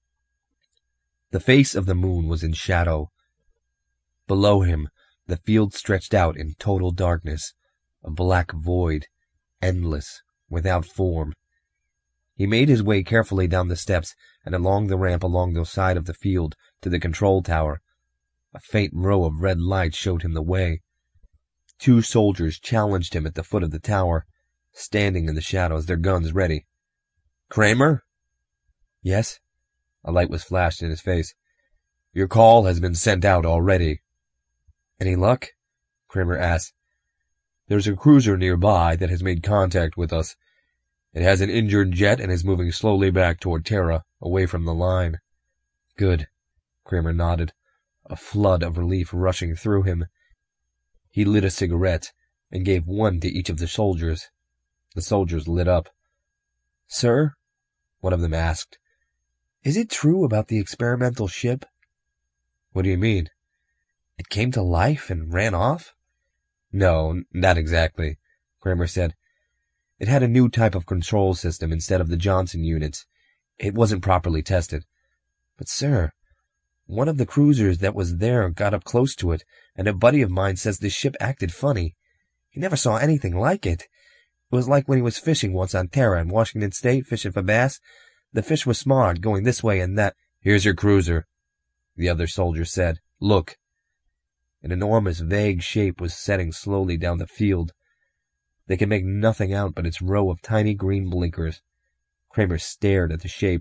The face of the moon was in shadow. Below him, the field stretched out in total darkness, a black void, endless, without form. He made his way carefully down the steps and along the ramp along the side of the field to the control tower. A faint row of red lights showed him the way. 2 soldiers challenged him at the foot of the tower, standing in the shadows, their guns ready. Kramer? Yes? A light was flashed in his face. Your call has been sent out already. Any luck? Kramer asked. There's a cruiser nearby that has made contact with us. It has an injured jet and is moving slowly back toward Terra, away from the line. Good. Kramer nodded, a flood of relief rushing through him. He lit a cigarette and gave one to each of the soldiers. The soldiers lit up. Sir? One of them asked. Is it true about the experimental ship? What do you mean? It came to life and ran off? No, not exactly, Kramer said. It had a new type of control system instead of the Johnson units. It wasn't properly tested. But, sir, one of the cruisers that was there got up close to it, and a buddy of mine says the ship acted funny. He never saw anything like it. It was like when he was fishing once on Terra in Washington State, fishing for bass. The fish was smart, going this way and that. Here's your cruiser, the other soldier said. Look. An enormous, vague shape was setting slowly down the field. They could make nothing out but its row of tiny green blinkers. Kramer stared at the shape.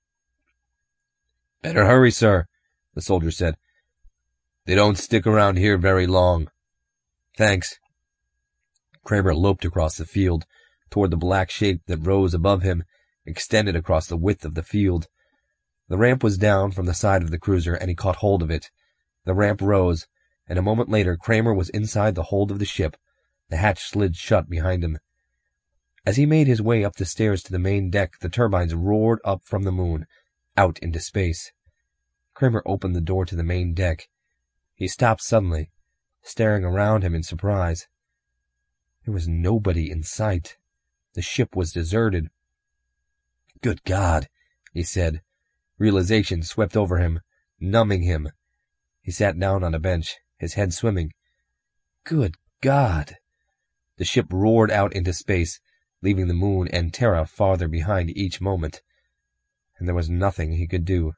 Better hurry, sir, the soldier said. They don't stick around here very long. Thanks. Kramer loped across the field, toward the black shape that rose above him, extended across the width of the field. The ramp was down from the side of the cruiser, and he caught hold of it. The ramp rose, and a moment later Kramer was inside the hold of the ship. The hatch slid shut behind him. As he made his way up the stairs to the main deck, the turbines roared up from the moon, out into space. Kramer opened the door to the main deck. He stopped suddenly, staring around him in surprise. There was nobody in sight. The ship was deserted. Good God, he said. Realization swept over him, numbing him. He sat down on a bench, his head swimming. Good God. The ship roared out into space, leaving the moon and Terra farther behind each moment. And there was nothing he could do.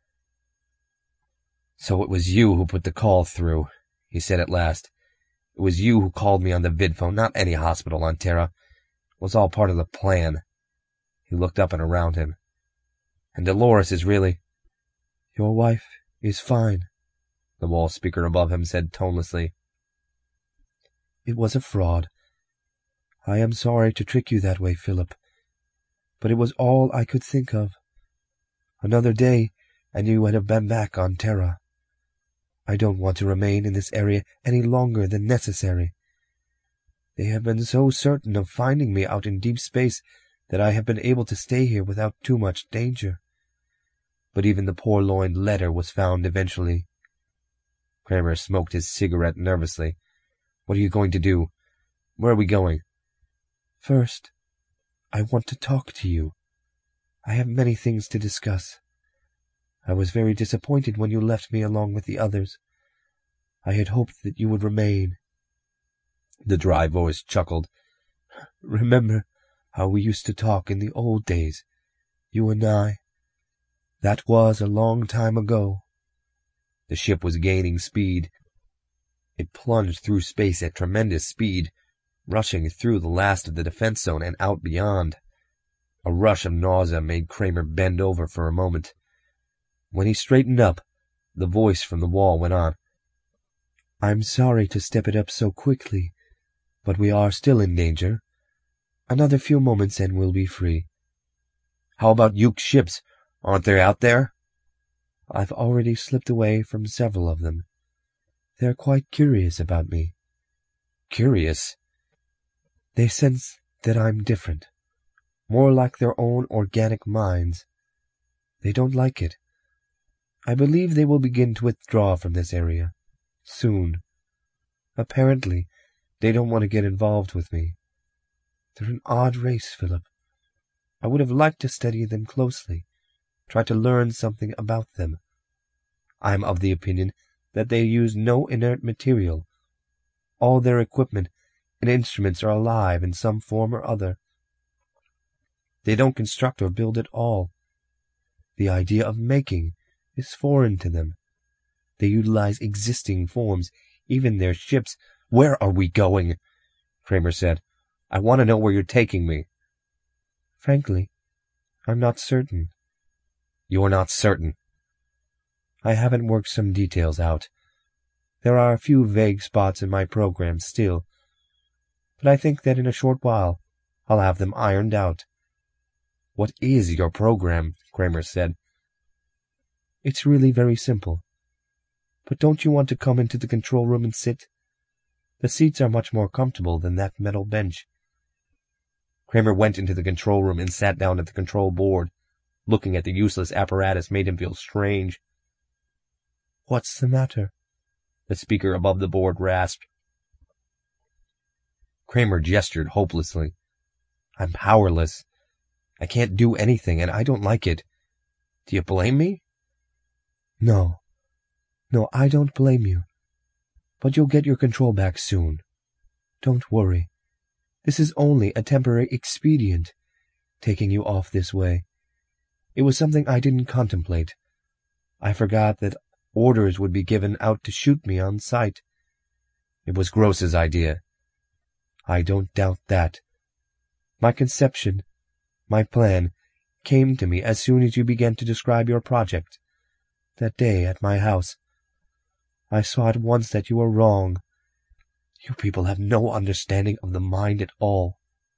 So it was you who put the call through, he said at last. It was you who called me on the vidphone, not any hospital on Terra. It was all part of the plan. He looked up and around him. And Dolores is really... Your wife is fine, the wall speaker above him said tonelessly. It was a fraud. I am sorry to trick you that way, Philip. But it was all I could think of. Another day, and you would have been back on Terra. I don't want to remain in this area any longer than necessary. They have been so certain of finding me out in deep space that I have been able to stay here without too much danger. But even the purloined letter was found eventually. Kramer smoked his cigarette nervously. What are you going to do? Where are we going? First, I want to talk to you. I have many things to discuss. I was very disappointed when you left me along with the others. I had hoped that you would remain. The dry voice chuckled. Remember how we used to talk in the old days? You and I. That was a long time ago. The ship was gaining speed. It plunged through space at tremendous speed, rushing through the last of the defense zone and out beyond. A rush of nausea made Kramer bend over for a moment. When he straightened up, the voice from the wall went on. I'm sorry to step it up so quickly, but we are still in danger. Another few moments and we'll be free. How about Yuke's ships? Aren't they out there? I've already slipped away from several of them. They're quite curious about me. Curious? They sense that I'm different, more like their own organic minds. They don't like it. I believe they will begin to withdraw from this area, soon. Apparently, they don't want to get involved with me. They're an odd race, Philip. I would have liked to study them closely, try to learn something about them. I'm of the opinion that they use no inert material. All their equipment and instruments are alive in some form or other. They don't construct or build at all. The idea of making is foreign to them. They utilize existing forms, even their ships. Where are we going? Kramer said. I want to know where you're taking me. Frankly, I'm not certain. You're not certain? I haven't worked some details out. There are a few vague spots in my program still, but I think that in a short while I'll have them ironed out. What is your program? Kramer said. It's really very simple. But don't you want to come into the control room and sit? The seats are much more comfortable than that metal bench. Kramer went into the control room and sat down at the control board. Looking at the useless apparatus made him feel strange. What's the matter? The speaker above the board rasped. Kramer gestured hopelessly. I'm powerless. I can't do anything, and I don't like it. Do you blame me? No, I don't blame you. But you'll get your control back soon. Don't worry. This is only a temporary expedient, taking you off this way. It was something I didn't contemplate. I forgot that orders would be given out to shoot me on sight. It was Gross's idea. I don't doubt that. My conception, my plan, came to me as soon as you began to describe your project. That day at my house, I saw at once that you were wrong. You people have no understanding of the mind at all.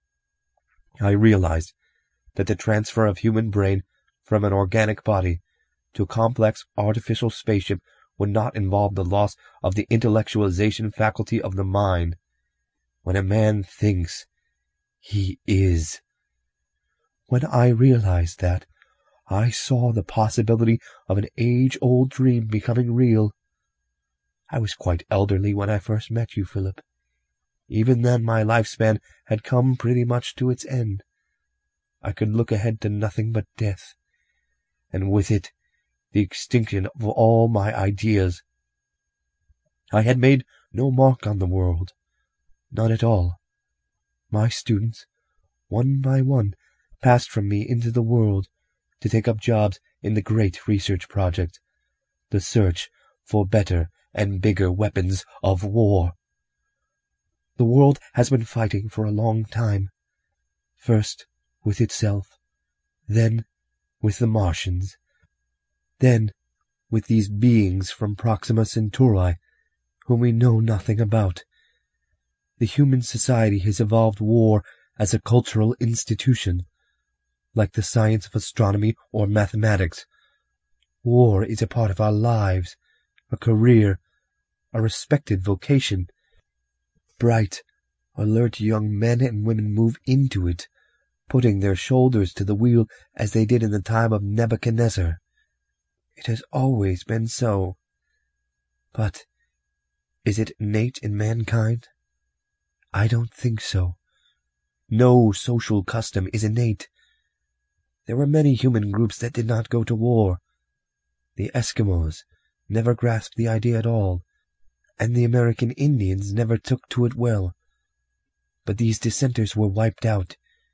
I realized that the transfer of human brain from an organic body to a complex artificial spaceship would not involve the loss of the intellectualization faculty of the mind. When a man thinks, he is. When I realized that, I saw the possibility of an age-old dream becoming real. I was quite elderly when I first met you, Philip. Even then my lifespan had come pretty much to its end. I could look ahead to nothing but death, and with it the extinction of all my ideas. I had made no mark on the world, none at all. My students, one by one, passed from me into the world to take up jobs in the great research project, the search for better and bigger weapons of war. The world has been fighting for a long time, first with itself, then with the Martians, then with these beings from Proxima Centauri, whom we know nothing about. The human society has evolved war as a cultural institution, like the science of astronomy or mathematics. War is a part of our lives, a career, a respected vocation. Bright, alert young men and women move into it, putting their shoulders to the wheel as they did in the time of Nebuchadnezzar. It has always been so. But is it innate in mankind? I don't think so. No social custom is innate. There were many human groups that did not go to war. The Eskimos never grasped the idea at all, and the American Indians never took to it well. But these dissenters were wiped out.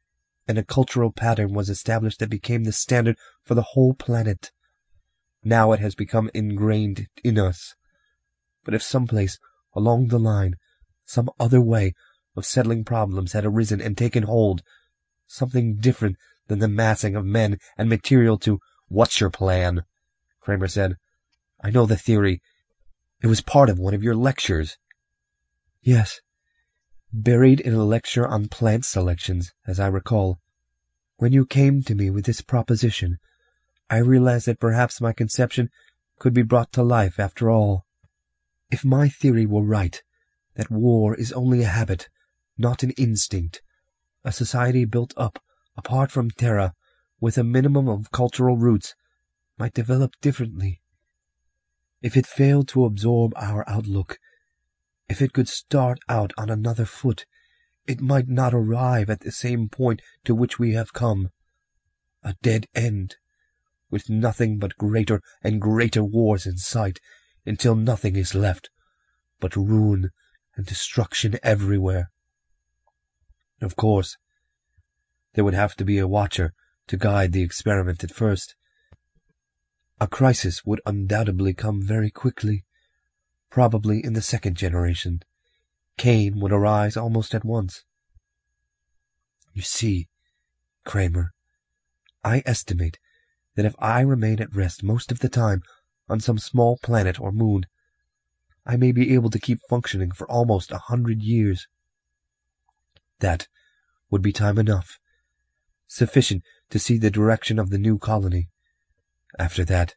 and a cultural pattern was established that became the standard for the whole planet. Now it has become ingrained in us. But if someplace along the line, some other way of settling problems had arisen and taken hold, something different than the massing of men and material to— "What's your plan?" Kramer said. "I know the theory. It was part of one of your lectures." "Yes. Buried in a lecture on plant selections, as I recall. When you came to me with this proposition, I realized that perhaps my conception could be brought to life after all. If my theory were right, that war is only a habit, not an instinct, a society built up apart from Terra, with a minimum of cultural roots, might develop differently. If it failed to absorb our outlook, if it could start out on another foot, it might not arrive at the same point to which we have come. A dead end, with nothing but greater and greater wars in sight, until nothing is left but ruin and destruction everywhere. Of course, there would have to be a watcher to guide the experiment at first. A crisis would undoubtedly come very quickly, probably in the second generation. Cain would arise almost at once. You see, Kramer, I estimate that if I remain at rest most of the time on some small planet or moon, I may be able to keep functioning for almost 100 years. That would be time enough, sufficient to see the direction of the new colony. After that,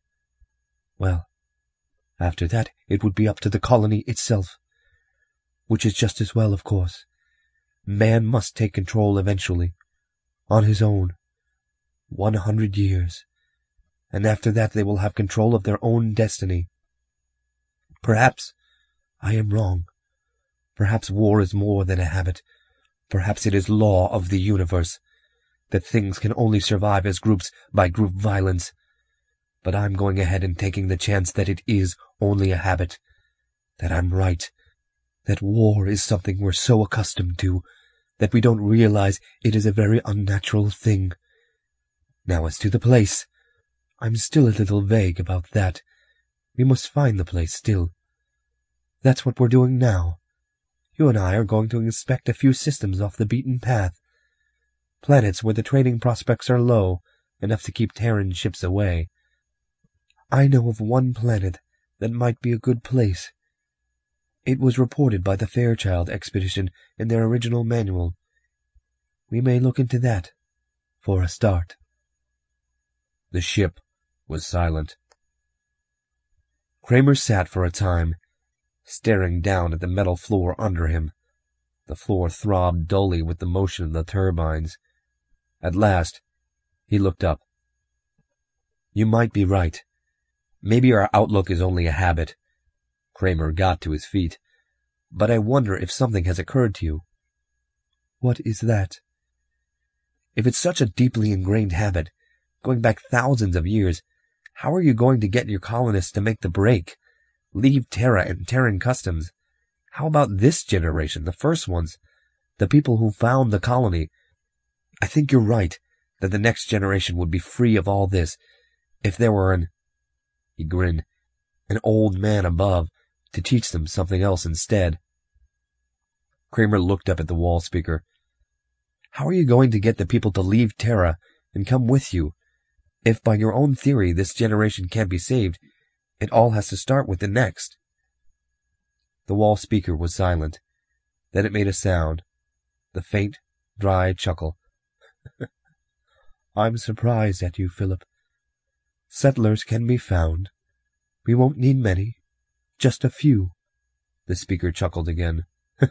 it would be up to the colony itself, which is just as well, of course. Man must take control eventually, on his own. 100 years, and after that they will have control of their own destiny. Perhaps I am wrong. Perhaps war is more than a habit. Perhaps it is law of the universe, that things can only survive as groups by group violence. But I'm going ahead and taking the chance that it is only a habit, that I'm right, that war is something we're so accustomed to that we don't realize it is a very unnatural thing. Now as to the place, I'm still a little vague about that. We must find the place still. That's what we're doing now. You and I are going to inspect a few systems off the beaten path. Planets where the trading prospects are low, enough to keep Terran ships away. I know of one planet that might be a good place. It was reported by the Fairchild expedition in their original manual. We may look into that, for a start. The ship was silent. Kramer sat for a time, staring down at the metal floor under him. The floor throbbed dully with the motion of the turbines. At last, he looked up. You might be right. Maybe our outlook is only a habit. Kramer got to his feet. But I wonder if something has occurred to you. What is that? If it's such a deeply ingrained habit, going back thousands of years, how are you going to get your colonists to make the break? Leave Terra and Terran customs? How about this generation, the first ones, the people who found the colony? I think you're right that the next generation would be free of all this if there were he grinned, an old man above to teach them something else instead. Kramer looked up at the wall speaker. How are you going to get the people to leave Terra and come with you? If by your own theory this generation can't be saved, it all has to start with the next. The wall speaker was silent. Then it made a sound, the faint, dry chuckle. I'm surprised at you, Philip. Settlers can be found. We won't need many, just a few. The speaker chuckled again.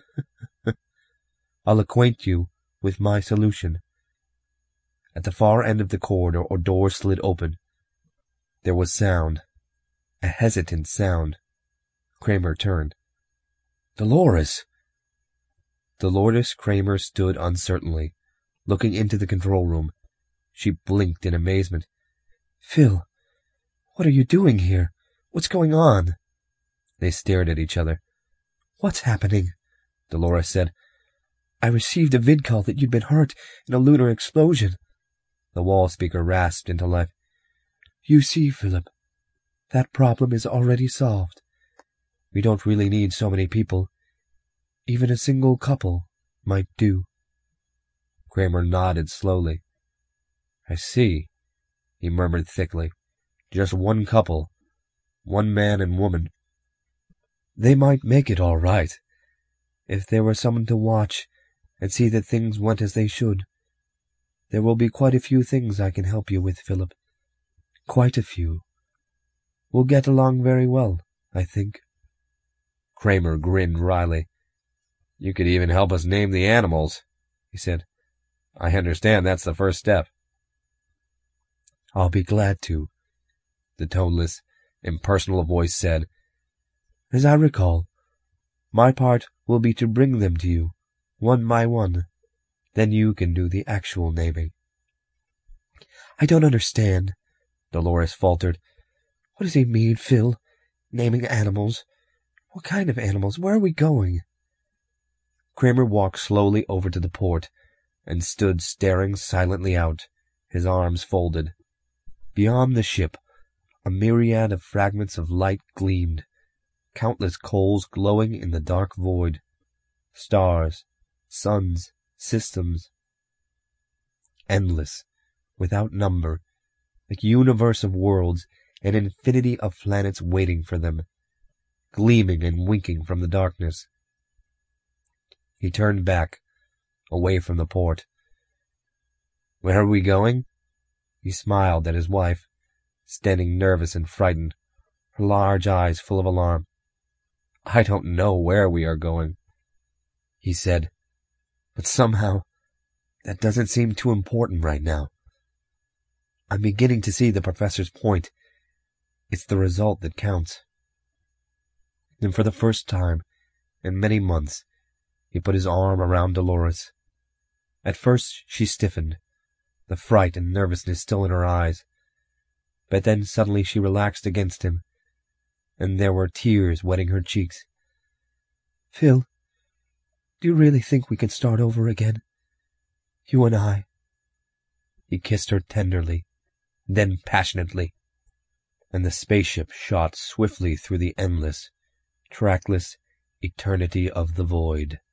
I'll acquaint you with my solution. At the far end of the corridor, a door slid open. There was sound, a hesitant sound. Kramer turned. Dolores! Dolores Kramer stood uncertainly, looking into the control room. She blinked in amazement. Phil, what are you doing here? What's going on? They stared at each other. What's happening? Dolores said. I received a vid call that you'd been hurt in a lunar explosion. The wall speaker rasped into life. You see, Philip, that problem is already solved. We don't really need so many people. Even a single couple might do. Kramer nodded slowly. I see, he murmured thickly. Just one couple. One man and woman. They might make it all right, if there were someone to watch and see that things went as they should. There will be quite a few things I can help you with, Philip. Quite a few. We'll get along very well, I think. Kramer grinned wryly. You could even help us name the animals, he said. I understand that's the first step. I'll be glad to, the toneless, impersonal voice said. As I recall, my part will be to bring them to you, one by one. Then you can do the actual naming. I don't understand, Dolores faltered. What does he mean, Phil? Naming animals? What kind of animals? Where are we going? Kramer walked slowly over to the port and stood staring silently out, his arms folded. Beyond the ship, a myriad of fragments of light gleamed, countless coals glowing in the dark void. Stars, suns, systems. Endless, without number, a universe of worlds, an infinity of planets waiting for them, gleaming and winking from the darkness. He turned back, away from the port. Where are we going? He smiled at his wife, standing nervous and frightened, her large eyes full of alarm. I don't know where we are going, he said, but somehow that doesn't seem too important right now. I'm beginning to see the professor's point. It's the result that counts. And for the first time in many months, he put his arm around Dolores. At first she stiffened, the fright and nervousness still in her eyes. But then suddenly she relaxed against him, and there were tears wetting her cheeks. Phil, do you really think we can start over again? You and I. He kissed her tenderly, then passionately, and the spaceship shot swiftly through the endless, trackless eternity of the void.